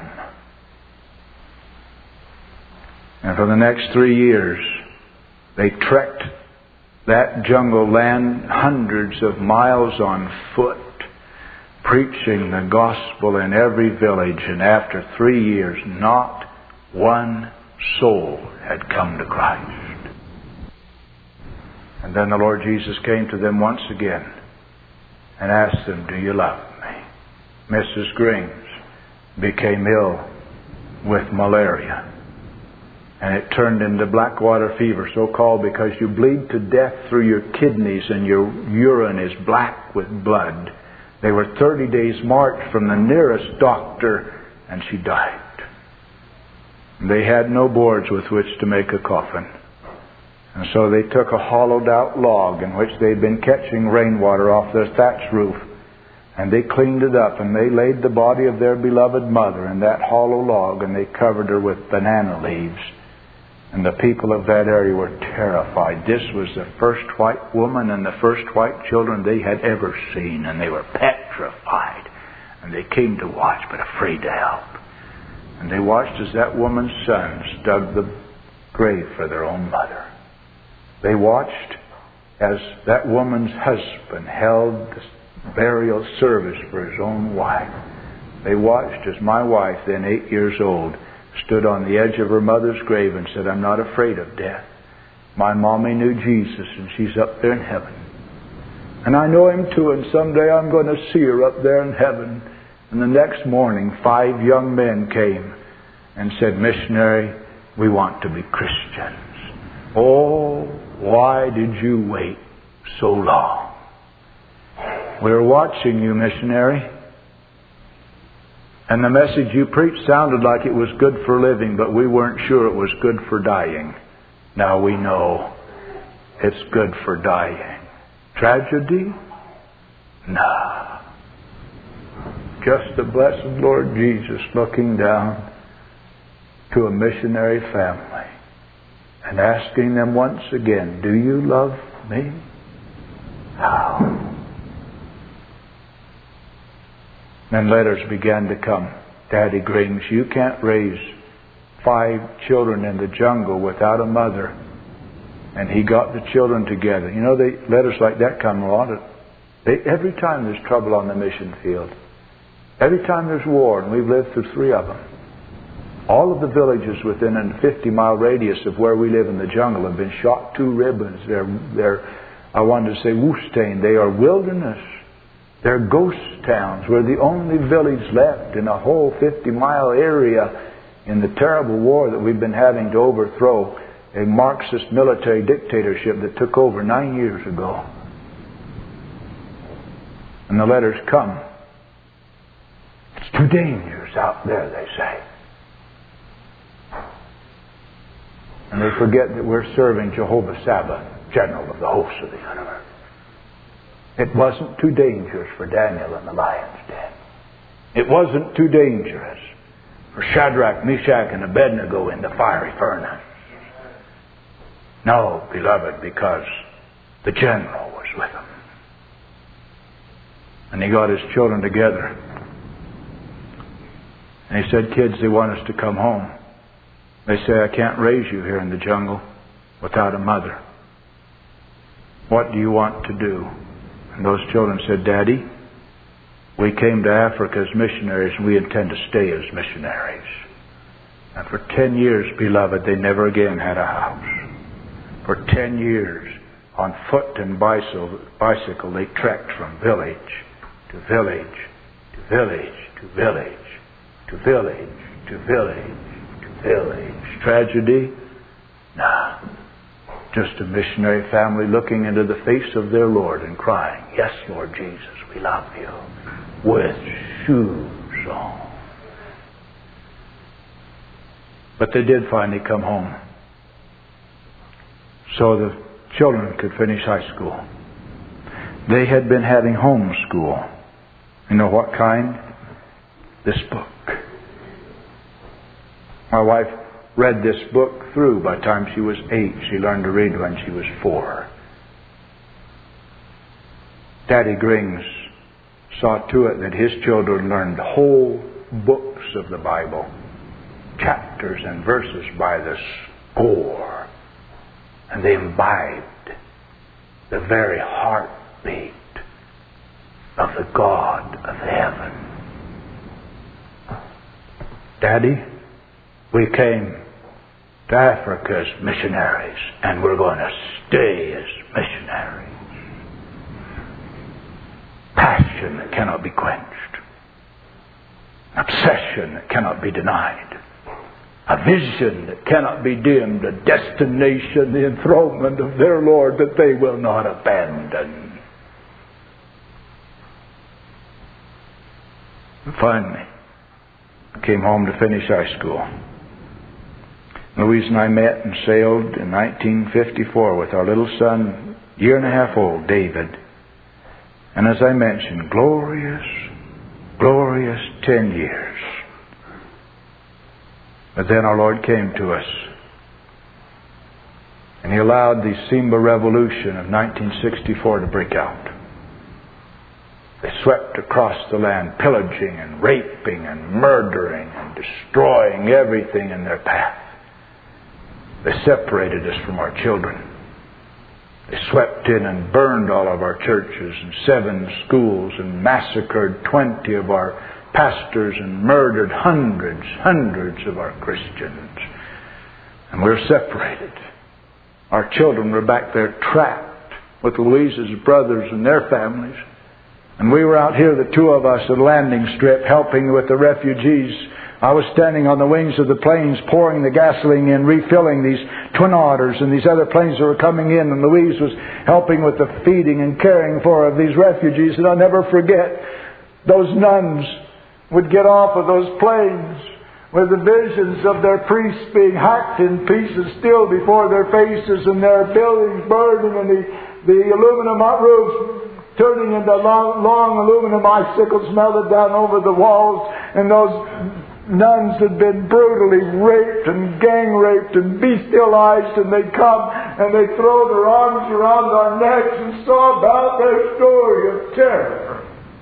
And for the next three years, they trekked that jungle land hundreds of miles on foot, preaching the gospel in every village. And after three years, not one soul had come to Christ. And then the Lord Jesus came to them once again and asked them, "Do you love me?" Missus Grings became ill with malaria. And it turned into blackwater fever, so called because you bleed to death through your kidneys and your urine is black with blood. They were thirty days march from the nearest doctor, and she died. They had no boards with which to make a coffin. And so they took a hollowed out log in which they'd been catching rainwater off their thatch roof, and they cleaned it up, and they laid the body of their beloved mother in that hollow log, and they covered her with banana leaves. And the people of that area were terrified. This was the first white woman and the first white children they had ever seen, and they were petrified. petrified. And they came to watch, but afraid to help. And they watched as that woman's sons dug the grave for their own mother. They watched as that woman's husband held the burial service for his own wife. They watched as my wife, then eight years old, stood on the edge of her mother's grave and said, "I'm not afraid of death. My mommy knew Jesus and she's up there in heaven. And I know Him too, and someday I'm going to see her up there in heaven." And the next morning, five young men came and said, "Missionary, we want to be Christians." Oh, why did you wait so long? We're watching you, missionary. And the message you preached sounded like it was good for living, but we weren't sure it was good for dying. Now we know it's good for dying. Tragedy? Nah. Just the blessed Lord Jesus looking down to a missionary family and asking them once again, "Do you love me?" How? Then letters began to come. "Daddy Grings, you can't raise five children in the jungle without a mother." And he got the children together. You know, they, letters like that come along. They, every time there's trouble on the mission field, every time there's war, and we've lived through three of them, all of the villages within a fifty mile radius of where we live in the jungle have been shot to ribbons. They're, they're I wanted to say Woestijn. They are wilderness. They're ghost towns. We're the only village left in a whole fifty mile area in the terrible war that we've been having to overthrow a Marxist military dictatorship that took over nine years ago. And the letters come. It's too dangerous out there, they say. And they forget that we're serving Jehovah Sabaoth, General of the hosts of the universe. It wasn't too dangerous for Daniel in the lion's den. It wasn't too dangerous for Shadrach, Meshach, and Abednego in the fiery furnace. No, beloved, because the general was with them. And he got his children together. And he said, "Kids, they want us to come home. They say, I can't raise you here in the jungle without a mother. What do you want to do?" And those children said, "Daddy, we came to Africa as missionaries and we intend to stay as missionaries." And for ten years, beloved, they never again had a house. For ten years, on foot and bicycle, bicycle they trekked from village to village, to village, to village, to village, to village, to village. Tragedy? Nah. Just a missionary family looking into the face of their Lord and crying, "Yes, Lord Jesus, we love you," with shoes on. But they did finally come home, so the children could finish high school. They had been having home school. You know what kind? This book. My wife read this book through by the time she was eight. She learned to read when she was four. Daddy Grings saw to it that his children learned whole books of the Bible, chapters and verses by the score. And they imbibed the very heartbeat of the God of heaven. "Daddy, we came to Africa as missionaries, and we're going to stay as missionaries." Passion that cannot be quenched. Obsession that cannot be denied. A vision that cannot be dimmed. A destination, the enthronement of their Lord that they will not abandon. And finally, I came home to finish high school. Louise and I met and sailed in nineteen fifty-four with our little son, year and a half old, David. And as I mentioned, glorious, glorious ten years. But then our Lord came to us. And He allowed the Simba Revolution of nineteen sixty-four to break out. They swept across the land, pillaging and raping and murdering and destroying everything in their path. They separated us from our children. They swept in and burned all of our churches and seven schools and massacred twenty of our pastors and murdered hundreds, hundreds of our Christians. And we were separated. Our children were back there trapped with Louise's brothers and their families. And we were out here, the two of us, at a landing strip, helping with the refugees. I was standing on the wings of the planes, pouring the gasoline in, refilling these Twin Otters and these other planes that were coming in. And Louise was helping with the feeding and caring for of these refugees. And I'll never forget, those nuns would get off of those planes with the visions of their priests being hacked in pieces still before their faces, and their buildings burning, and the, the aluminum roofs turning into long, long aluminum icicles melted down over the walls, and those nuns had been brutally raped and gang raped and bestialized, and they'd come and they'd throw their arms around our necks and sob out their story of terror.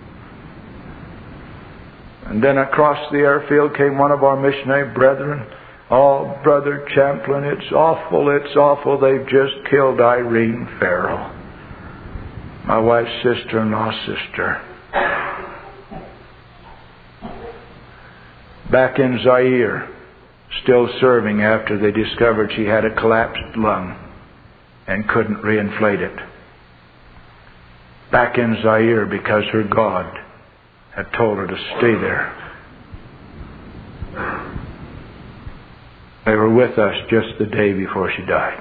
And then across the airfield came one of our missionary brethren. Oh, Brother Champlin, it's awful, it's awful. They've just killed Irene Farrell, my wife's sister-in-law's sister. Back in Zaire, still serving after they discovered she had a collapsed lung and couldn't reinflate it. Back in Zaire because her God had told her to stay there. They were with us just the day before she died.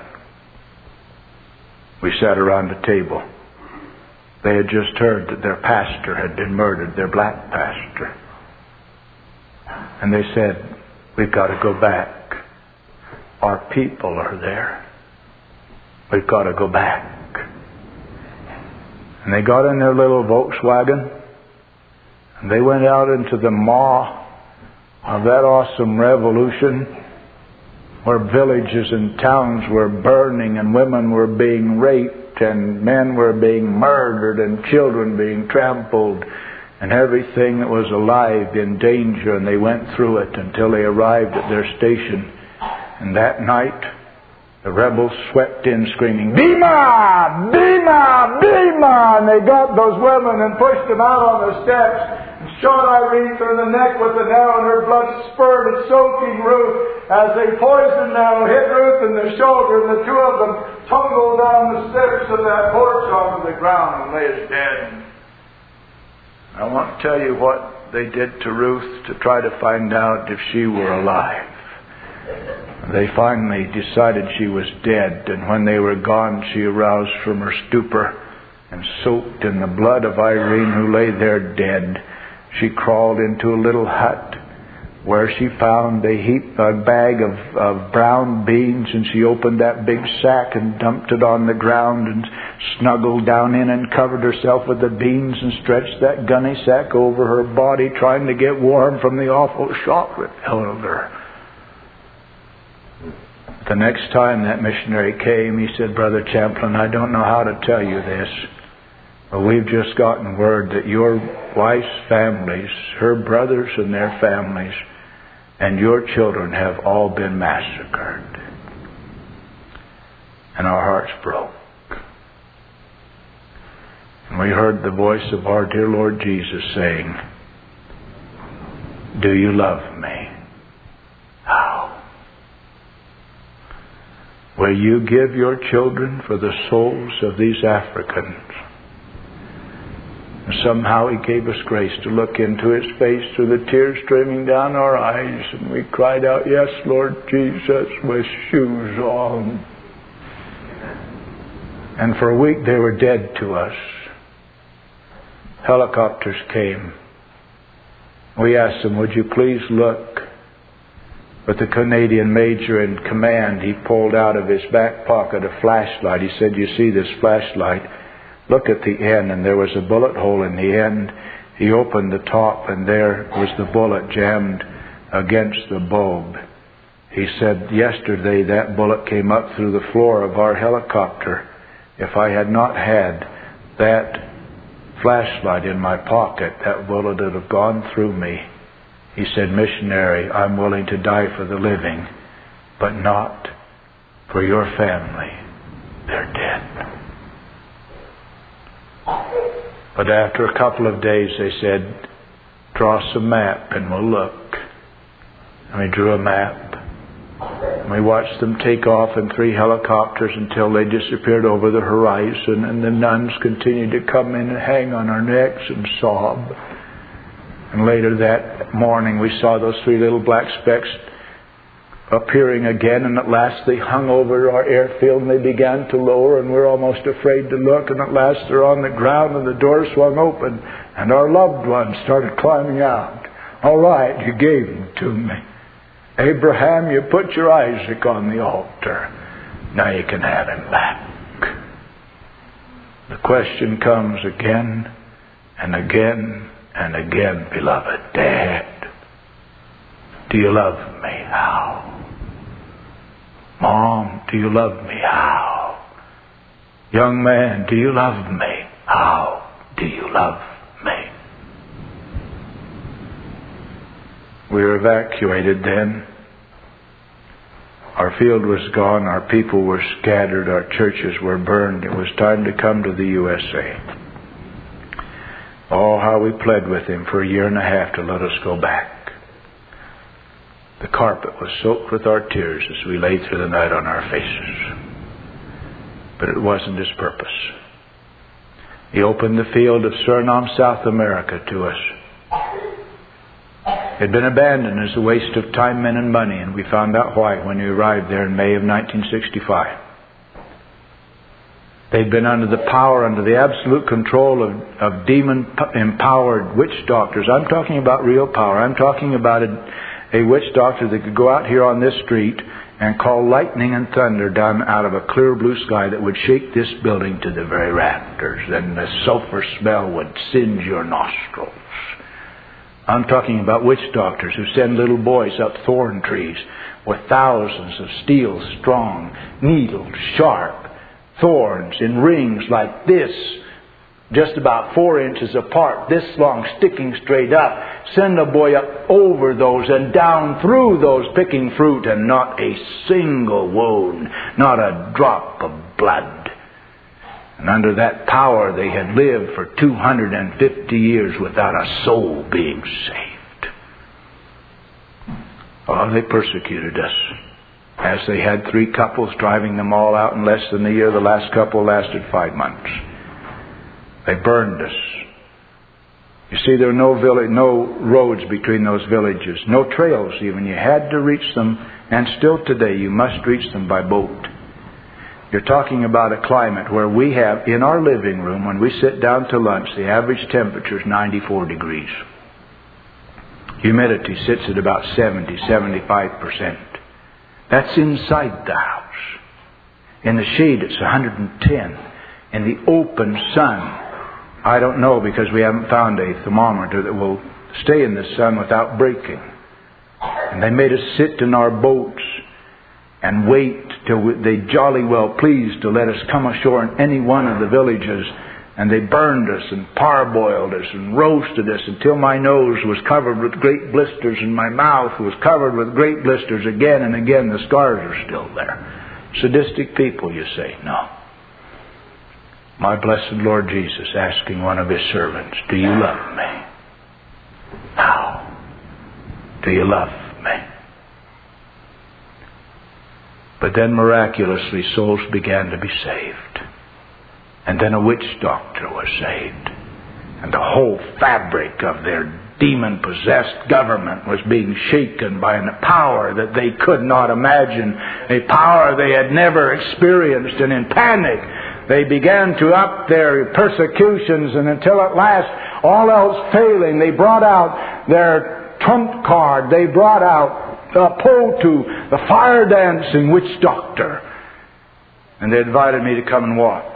We sat around the table. They had just heard that their pastor had been murdered, their black pastor. And they said, we've got to go back. Our people are there. We've got to go back. And they got in their little Volkswagen, and they went out into the maw of that awesome revolution where villages and towns were burning and women were being raped and men were being murdered and children being trampled and everything that was alive in danger. And they went through it until they arrived at their station. And that night, the rebels swept in screaming, Bima! Bima! Bima! And they got those women and pushed them out on the steps and shot Irene through the neck with an arrow, and her blood spurted, soaking Ruth as they poisoned arrow hit Ruth in the shoulder, and the two of them tumbled down the steps of that porch onto the ground and lay as dead. I want to tell you what they did to Ruth to try to find out if she were alive. They finally decided she was dead, and when they were gone, she aroused from her stupor, and soaked in the blood of Irene, who lay there dead, she crawled into a little hut where she found a heap, a bag of, of brown beans, and she opened that big sack and dumped it on the ground and snuggled down in and covered herself with the beans and stretched that gunny sack over her body, trying to get warm from the awful shock that held her. The next time that missionary came, he said, Brother Champlin, I don't know how to tell you this, but we've just gotten word that your wife's families, her brothers and their families, and your children have all been massacred. And our hearts broke. And we heard the voice of our dear Lord Jesus saying, do you love me? How? Will you give your children for the souls of these Africans? And somehow He gave us grace to look into His face through the tears streaming down our eyes, and we cried out, yes, Lord Jesus, with shoes on. And for a week they were dead to us. Helicopters came. We asked them, would you please look? But the Canadian major in command, he pulled out of his back pocket a flashlight. He said, you see this flashlight? Look at the end. And there was a bullet hole in the end. He opened the top, and there was the bullet jammed against the bulb. He said, yesterday that bullet came up through the floor of our helicopter. If I had not had that flashlight in my pocket, that bullet would have gone through me. He said, "Missionary, I'm willing to die for the living, but not for your family. They're dead." But after a couple of days, they said, "Draw us a map and we'll look." And we drew a map. And we watched them take off in three helicopters until they disappeared over the horizon. And the nuns continued to come in and hang on our necks and sob. And later that morning, we saw those three little black specks appearing again, and at last they hung over our airfield and they began to lower, and we're almost afraid to look, and at last they're on the ground and the door swung open and our loved ones started climbing out. "All right, you gave them to me. Abraham, you put your Isaac on the altar. Now you can have him back." The question comes again and again and again, beloved, "Dad, do you love me? How? Mom, do you love me? How? Young man, do you love me? How do you love me?" We were evacuated then. Our field was gone. Our people were scattered. Our churches were burned. It was time to come to the U S A. Oh, how we pled with him for a year and a half to let us go back. The carpet was soaked with our tears as we lay through the night on our faces. But it wasn't his purpose. He opened the field of Suriname, South America to us. It had been abandoned as a waste of time, men, and money, and we found out why when we arrived there in May of nineteen sixty-five. They'd been under the power, under the absolute control of, of demon-empowered witch doctors. I'm talking about real power. I'm talking about a, a witch doctor that could go out here on this street and call lightning and thunder down out of a clear blue sky that would shake this building to the very rafters, and the sulfur smell would singe your nostrils. I'm talking about witch doctors who send little boys up thorn trees with thousands of steel-strong, needle-sharp thorns in rings like this, just about four inches apart, this long, sticking straight up. Send a boy up over those and down through those, picking fruit, and not a single wound, not a drop of blood. And under that power they had lived for two hundred fifty years without a soul being saved. Oh, they persecuted us. As they had three couples, driving them all out in less than a year. The last couple lasted five months. They burned us. You see, there were no village, no roads between those villages, no trails even. You had to reach them, and still today you must reach them by boat. You're talking about a climate where we have, in our living room, when we sit down to lunch, the average temperature is ninety-four degrees. Humidity sits at about seventy, seventy-five percent. That's inside the house. In the shade, it's one hundred ten. In the open sun, I don't know, because we haven't found a thermometer that will stay in the sun without breaking. And they made us sit in our boats and wait till they jolly well pleased to let us come ashore in any one of the villages. And they burned us and parboiled us and roasted us until my nose was covered with great blisters and my mouth was covered with great blisters again and again. The scars are still there. Sadistic people, you say? No. My blessed Lord Jesus asking one of His servants, "Do you love me? How? Do you love me?" But then miraculously souls began to be saved. And then a witch doctor was saved. And the whole fabric of their demon-possessed government was being shaken by a power that they could not imagine, a power they had never experienced. And in panic, they began to up their persecutions, and until at last, all else failing, they brought out their trump card. They brought out the Potu, the fire-dancing witch doctor. And they invited me to come and watch.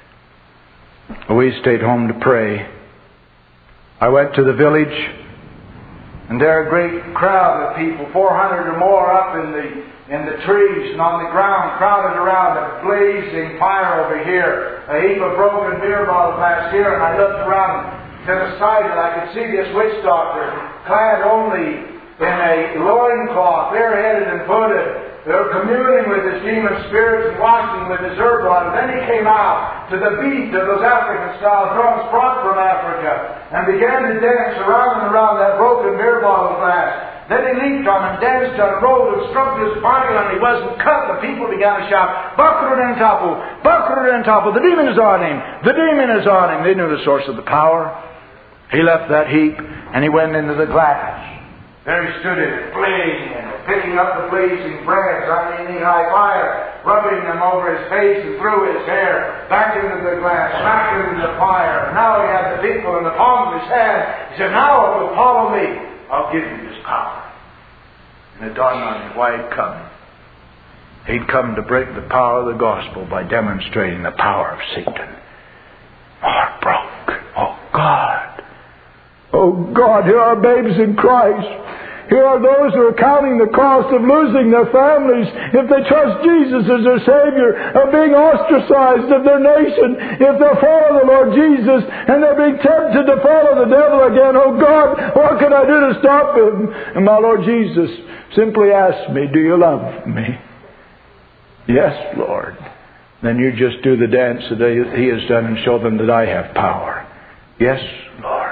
We stayed home to pray. I went to the village, and there a great crowd of people, four hundred or more, up in the in the trees and on the ground, crowded around a blazing fire over here. a heap of broken beer bottle glass here, and I looked around to the side and I could see this witch doctor clad only in a loincloth, bareheaded and footed. They were communing with his demon spirits and washing with his herb water. Then he came out to the beat of those African-style drums brought from Africa and began to dance around and around that broken beer bottle glass. Then he leaped on and danced on, rolled and struck his body and he wasn't cut. The people began to shout, Bakru den Tapu! Bakru den Tapu! The demon is on him! The demon is on him! They knew the source of the power. He left that heap and he went into the glass. There he stood in it, playing and picking up the blazing brands on the knee-high fire, rubbing them over his face and through his hair, back into the glass, back into the fire. And now he had the people in the palm of his hand. He said, now if you'll follow me, I'll give you this power. And it dawned on him why he'd come. He'd come to break the power of the gospel by demonstrating the power of Satan. Heart broke. Oh God. Oh God, here are babes in Christ. Here are those who are counting the cost of losing their families if they trust Jesus as their Savior, of being ostracized of their nation if they'll follow the Lord Jesus, and they're being tempted to follow the devil again. Oh God, what can I do to stop him? And my Lord Jesus simply asked me, do you love me? Yes, Lord. Then you just do the dance that He has done and show them that I have power. Yes, Lord.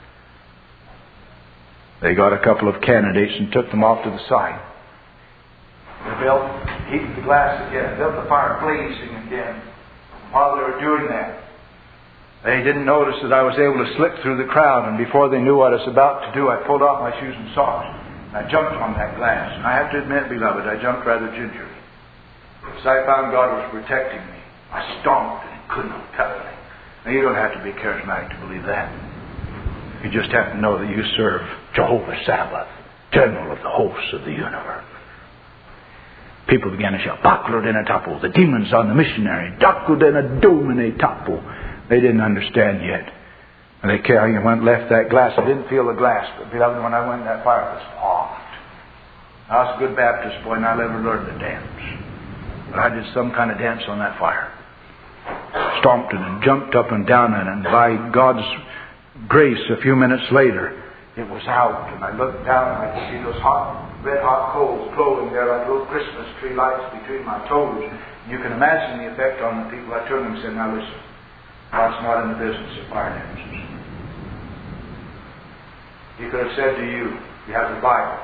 They got a couple of candidates and took them off to the side. They built, heated the glass again, built the fire blazing again. While they were doing that, they didn't notice that I was able to slip through the crowd, and before they knew what I was about to do, I pulled off my shoes and socks. And I jumped on that glass. And I have to admit, beloved, I jumped rather gingerly. Because I found God was protecting me. I stomped and He couldn't have touched me. Now, you don't have to be charismatic to believe that. You just have to know that you serve Jehovah Sabbath, General of the hosts of the universe. People began to shout, Bakru den Tapu, the demons on the missionary, Dakru den Domine Tapu. They didn't understand yet. And they carried and went left that glass. I didn't feel the glass, but beloved, when I went in that fire, it was hot. I was a good Baptist boy, and I never learned to dance. But I did some kind of dance on that fire. Stomped it and jumped up and down it, and by God's grace, a few minutes later, it was out, and I looked down and I could see those hot, red hot coals glowing there like little Christmas tree lights between my toes. And you can imagine the effect on the people. I turned to them and said, now listen, God's not in the business of fire dances. He could have said to you, you have the Bible,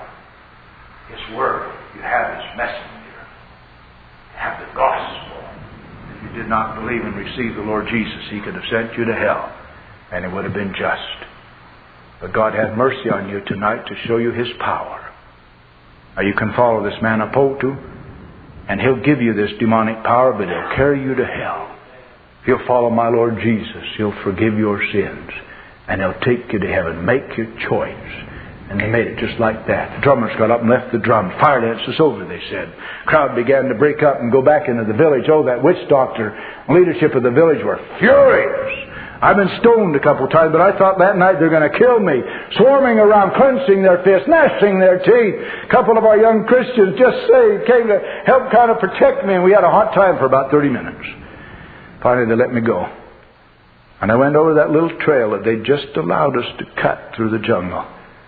His Word, you have His messenger, you have the gospel. If you did not believe and receive the Lord Jesus, He could have sent you to hell. And it would have been just. But God had mercy on you tonight to show you His power. Now you can follow this man Apotu, and he'll give you this demonic power, but he'll carry you to hell. If you'll follow my Lord Jesus, He'll forgive your sins, and He'll take you to heaven. Make your choice. And they made it just like that. The drummers got up and left the drum. Fire dance is over, they said. Crowd began to break up and go back into the village. Oh, that witch doctor, leadership of the village were furious. I've been stoned a couple of times, but I thought that night they're going to kill me. Swarming around, clenching their fists, gnashing their teeth. A couple of our young Christians just saved, came to help kind of protect me, and we had a hot time for about thirty minutes. Finally, they let me go. And I went over that little trail that they just allowed us to cut through the jungle.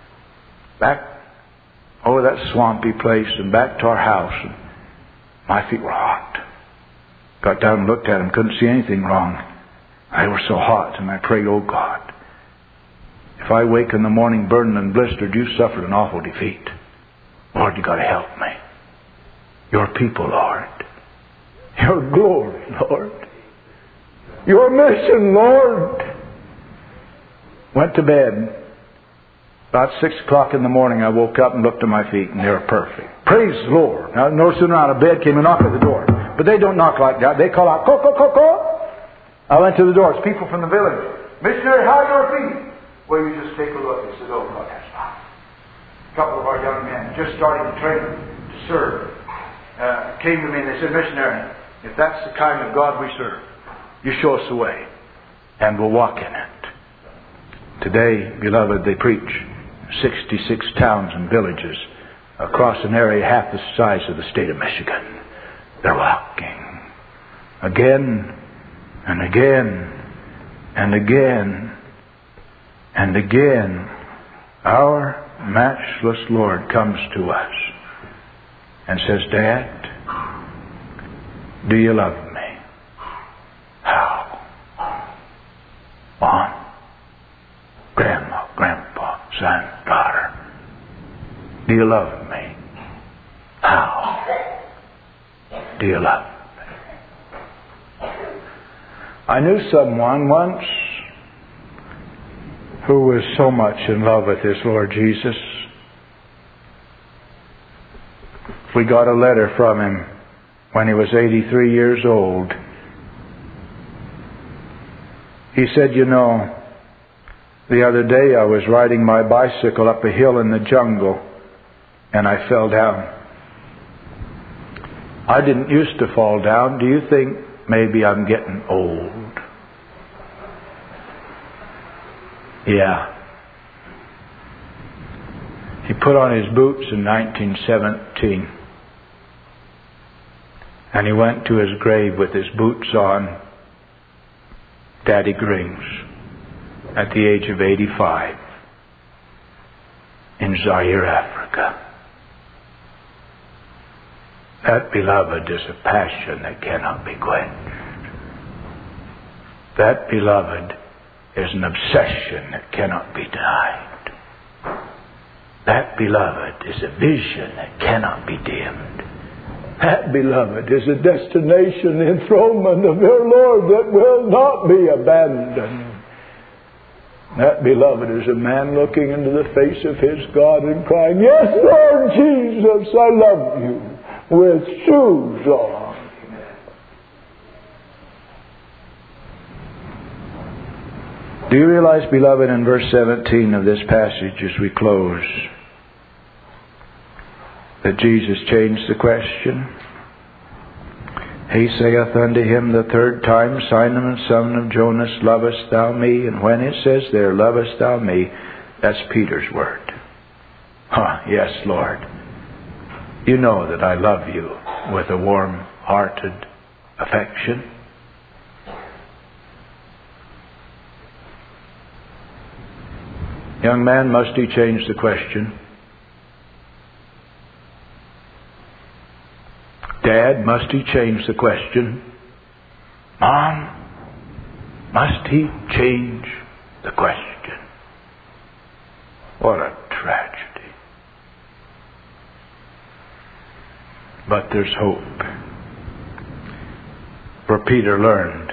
Back over that swampy place and back to our house. And my feet were hot. Got down and looked at them, couldn't see anything wrong. They were so hot, and I prayed, oh God, if I wake in the morning burdened and blistered, you suffered an awful defeat. Lord, you got to help me. Your people, Lord. Your glory, Lord. Your mission, Lord. Went to bed. About six o'clock in the morning, I woke up and looked at my feet, and they were perfect. Praise the Lord. Now, no sooner out of bed came a knock at the door. But they don't knock like that. They call out, co, co, co, co. I went to the door. It's people from the village. Missionary, how are your feet? Well, you just take a look. He said, oh, God, that's fine. A couple of our young men, just starting to train to serve, uh, came to me and they said, missionary, if that's the kind of God we serve, you show us the way, and we'll walk in it. Today, beloved, they preach sixty-six towns and villages across an area half the size of the state of Michigan. They're walking. Again, And again, and again, and again, our matchless Lord comes to us and says, Dad, do you love me? How? Mom, Grandma, Grandpa, son, daughter, do you love me? How? Do you love me? I knew someone once who was so much in love with his Lord Jesus. We got a letter from him when he was eighty-three years old. He said, you know, the other day I was riding my bicycle up a hill in the jungle and I fell down. I didn't used to fall down. Do you think maybe I'm getting old? Yeah. He put on his boots in nineteen seventeen. And he went to his grave with his boots on, Daddy Grings, at the age of eighty-five, in Zaire, Africa. That, beloved, is a passion that cannot be quenched. That, beloved, is an obsession that cannot be denied. That, beloved, is a vision that cannot be dimmed. That, beloved, is a destination, the enthronement of your Lord that will not be abandoned. That, beloved, is a man looking into the face of his God and crying, Yes, Lord Jesus, I love you. With shoes on. Do you realize, beloved, in verse seventeen of this passage as we close, that Jesus changed the question? He saith unto him the third time, Simon, son of Jonas, lovest thou me? And when it says there, lovest thou me, that's Peter's word. Huh, yes, Lord. You know that I love you with a warm-hearted affection. Young man, must he change the question? Dad, must he change the question? Mom, must he change the question? What a tragedy. But there's hope. For Peter learned.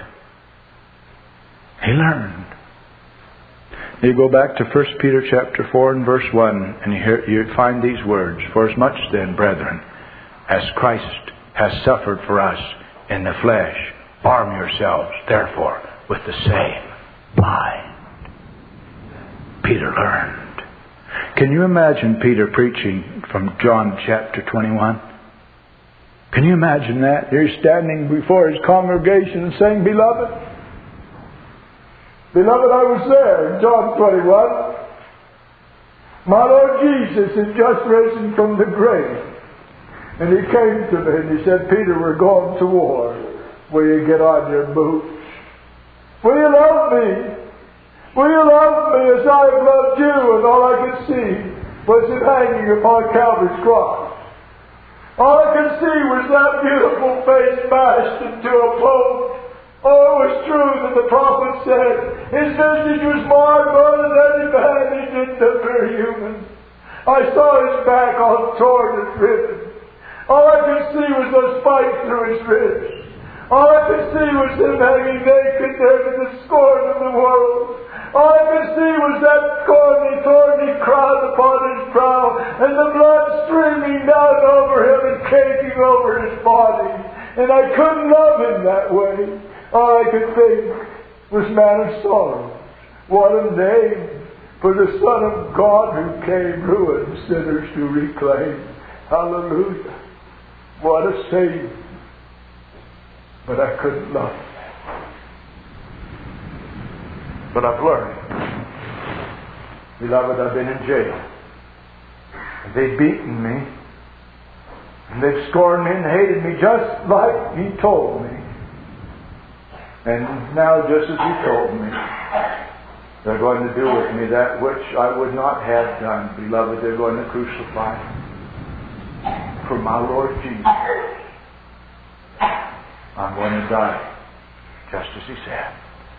He learned. You go back to First Peter chapter four and verse one, and you, hear, you find these words. For as much then, brethren, as Christ has suffered for us in the flesh, arm yourselves, therefore, with the same mind. Peter learned. Can you imagine Peter preaching from John chapter twenty-one? Can you imagine that? You're standing before his congregation and saying, Beloved, Beloved, I was there in John twenty-one. My Lord Jesus had just risen from the grave. And he came to me and he said, Peter, we're going to war. Will you get on your boots? Will you love me? Will you love me as I have loved you? And all I could see was him hanging upon Calvary's cross. All I could see was that beautiful face bashed into a post. Oh, it was true that the prophet said his visage was marred more than any man. He didn't appear human. I saw his back all torn and riven. All I could see was those spikes through his ribs. All I could see was him hanging naked there to the scorn of the world. All I could see was that thorny, thorny crown upon his brow, and the blood streaming down over him and caking over his body. And I couldn't love him that way. All I could think was man of sorrows. What a name for the Son of God who came ruined sinners to reclaim. Hallelujah. What a Savior. But I couldn't love him. But I've learned. Beloved, I've been in jail. And they've beaten me. And they've scorned me and hated me just like he told me. And now, just as He told me, they're going to do with me that which I would not have done. Beloved, they're going to crucify me for my Lord Jesus. I'm going to die, just as He said.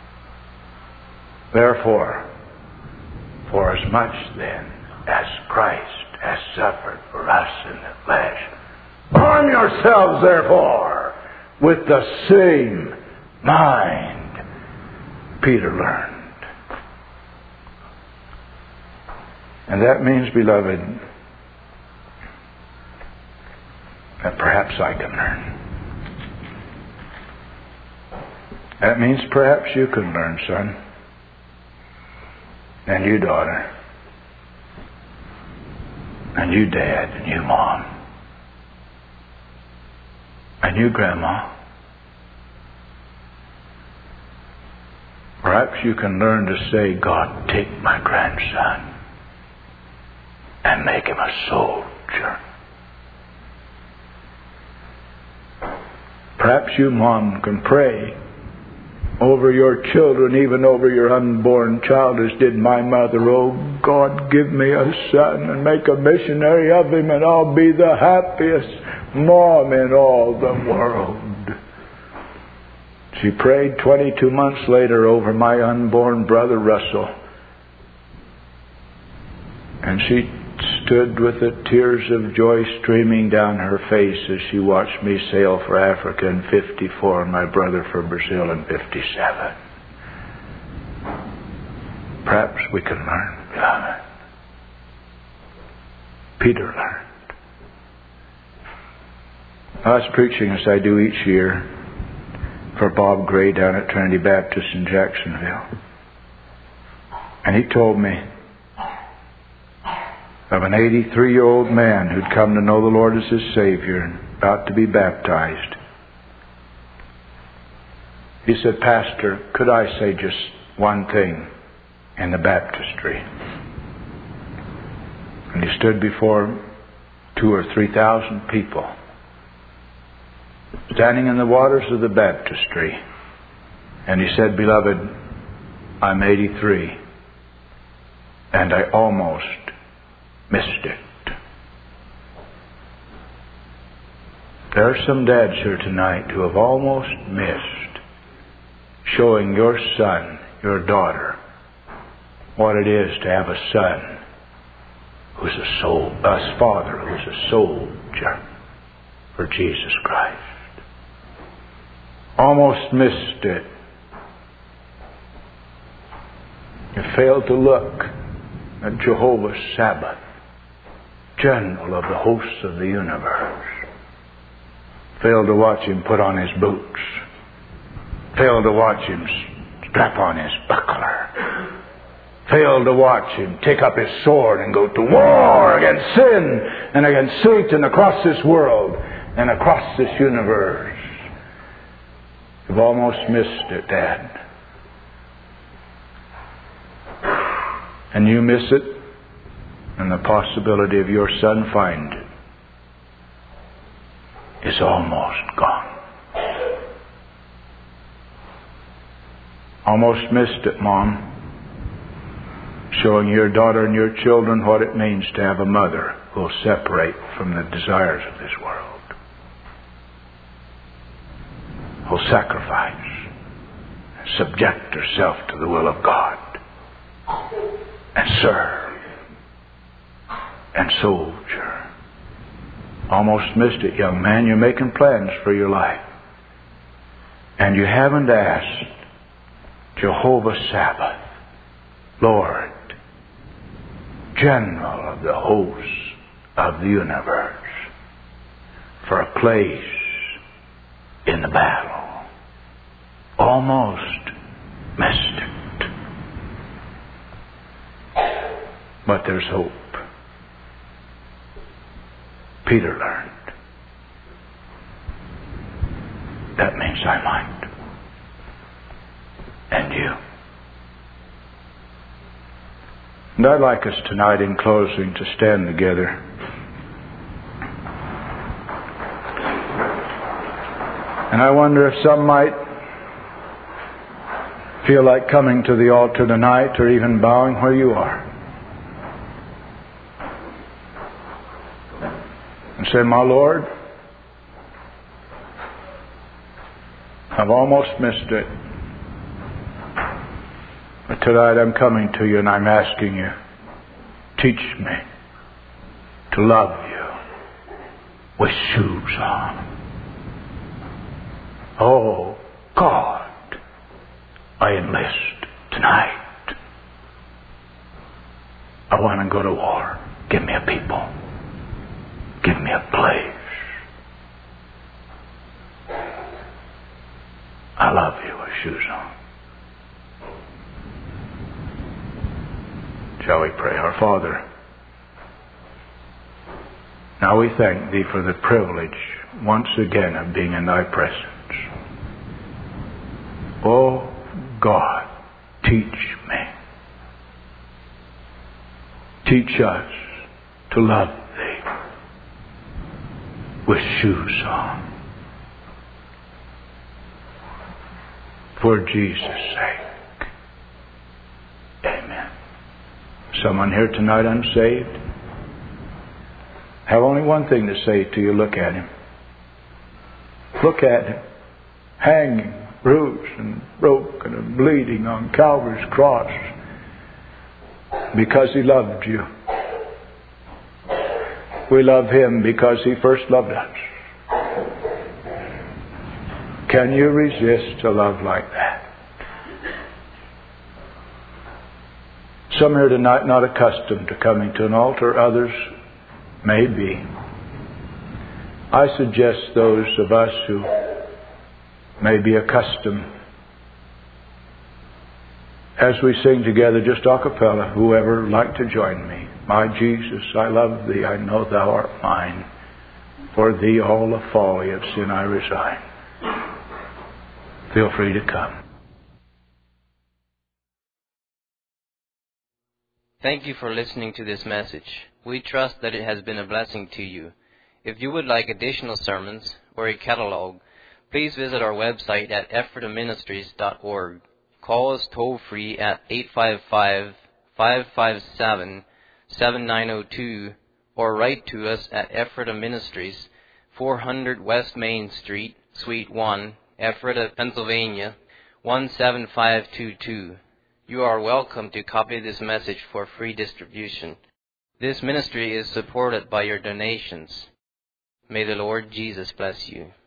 Therefore, for as much then as Christ has suffered for us in the flesh, arm yourselves therefore with the same mind Peter learned. And that means, beloved, that perhaps I can learn. That means perhaps you can learn, son. And you, daughter. And you, dad. And you, mom. And you, grandma. Perhaps you can learn to say, God, take my grandson and make him a soldier. Perhaps you, mom, can pray over your children, even over your unborn child, as did my mother. Oh, God, give me a son and make a missionary of him, and I'll be the happiest mom in all the world. She prayed twenty-two months later over my unborn brother Russell. And she stood with the tears of joy streaming down her face as she watched me sail for Africa in fifty-four and my brother for Brazil in fifty-seven. Perhaps we can learn, beloved. Peter learned. I was preaching, as I do each year, for Bob Gray down at Trinity Baptist in Jacksonville. And he told me of an eighty-three-year-old man who'd come to know the Lord as his Savior and about to be baptized. He said, Pastor, could I say just one thing in the baptistry? And he stood before two or three thousand people, standing in the waters of the baptistry. And he said, Beloved, I'm eighty-three, and I almost missed it. There are some dads here tonight who have almost missed showing your son, your daughter, what it is to have a son who's a soul, a father who's a soldier for Jesus Christ. Almost missed it. You failed to look at Jehovah's Sabbath, General of the hosts of the universe. Failed to watch him put on his boots. Failed to watch him strap on his buckler. Failed to watch him take up his sword and go to war against sin and against Satan across this world and across this universe. You've almost missed it, Dad. And you miss it, and the possibility of your son find it is almost gone. Almost missed it, Mom. Showing your daughter and your children what it means to have a mother who will separate from the desires of this world. Who will sacrifice and subject herself to the will of God and serve and soldier. Almost missed it, young man. You're making plans for your life. And you haven't asked Jehovah Sabbath, Lord, General of the hosts of the universe, for a place in the battle. Almost missed it. But there's hope. Peter learned. That means I might. And you. And I'd like us tonight in closing to stand together. And I wonder if some might feel like coming to the altar tonight or even bowing where you are and say, my Lord, I've almost missed it. But tonight I'm coming to you and I'm asking you, teach me to love you with shoes on. Oh, God, I enlist tonight. I want to go to war. Give me a people. Give me a place. I love you with shoes on. Shall we pray? Our Father, now we thank Thee for the privilege once again of being in Thy presence. Oh God, teach me. Teach us to love Thee with shoes on. For Jesus' sake. Amen. Someone here tonight unsaved? Have only one thing to say to you. Look at him. Look at him. Hanging, bruised and broken and bleeding on Calvary's cross because He loved you. We love Him because He first loved us. Can you resist a love like that? Some here tonight not accustomed to coming to an altar. Others may be. I suggest those of us who may be accustomed, as we sing together just a cappella, whoever like to join me. My Jesus, I love Thee, I know Thou art mine. For Thee all the folly of sin I resign. Feel free to come. Thank you for listening to this message. We trust that it has been a blessing to you. If you would like additional sermons or a catalog, please visit our website at ephrata ministries dot org. Call us toll free at eight five five, five five seven, seven nine zero two or write to us at Ephrata Ministries, four hundred West Main Street, Suite one, Ephrata, Pennsylvania, one seven five two two. You are welcome to copy this message for free distribution. This ministry is supported by your donations. May the Lord Jesus bless you.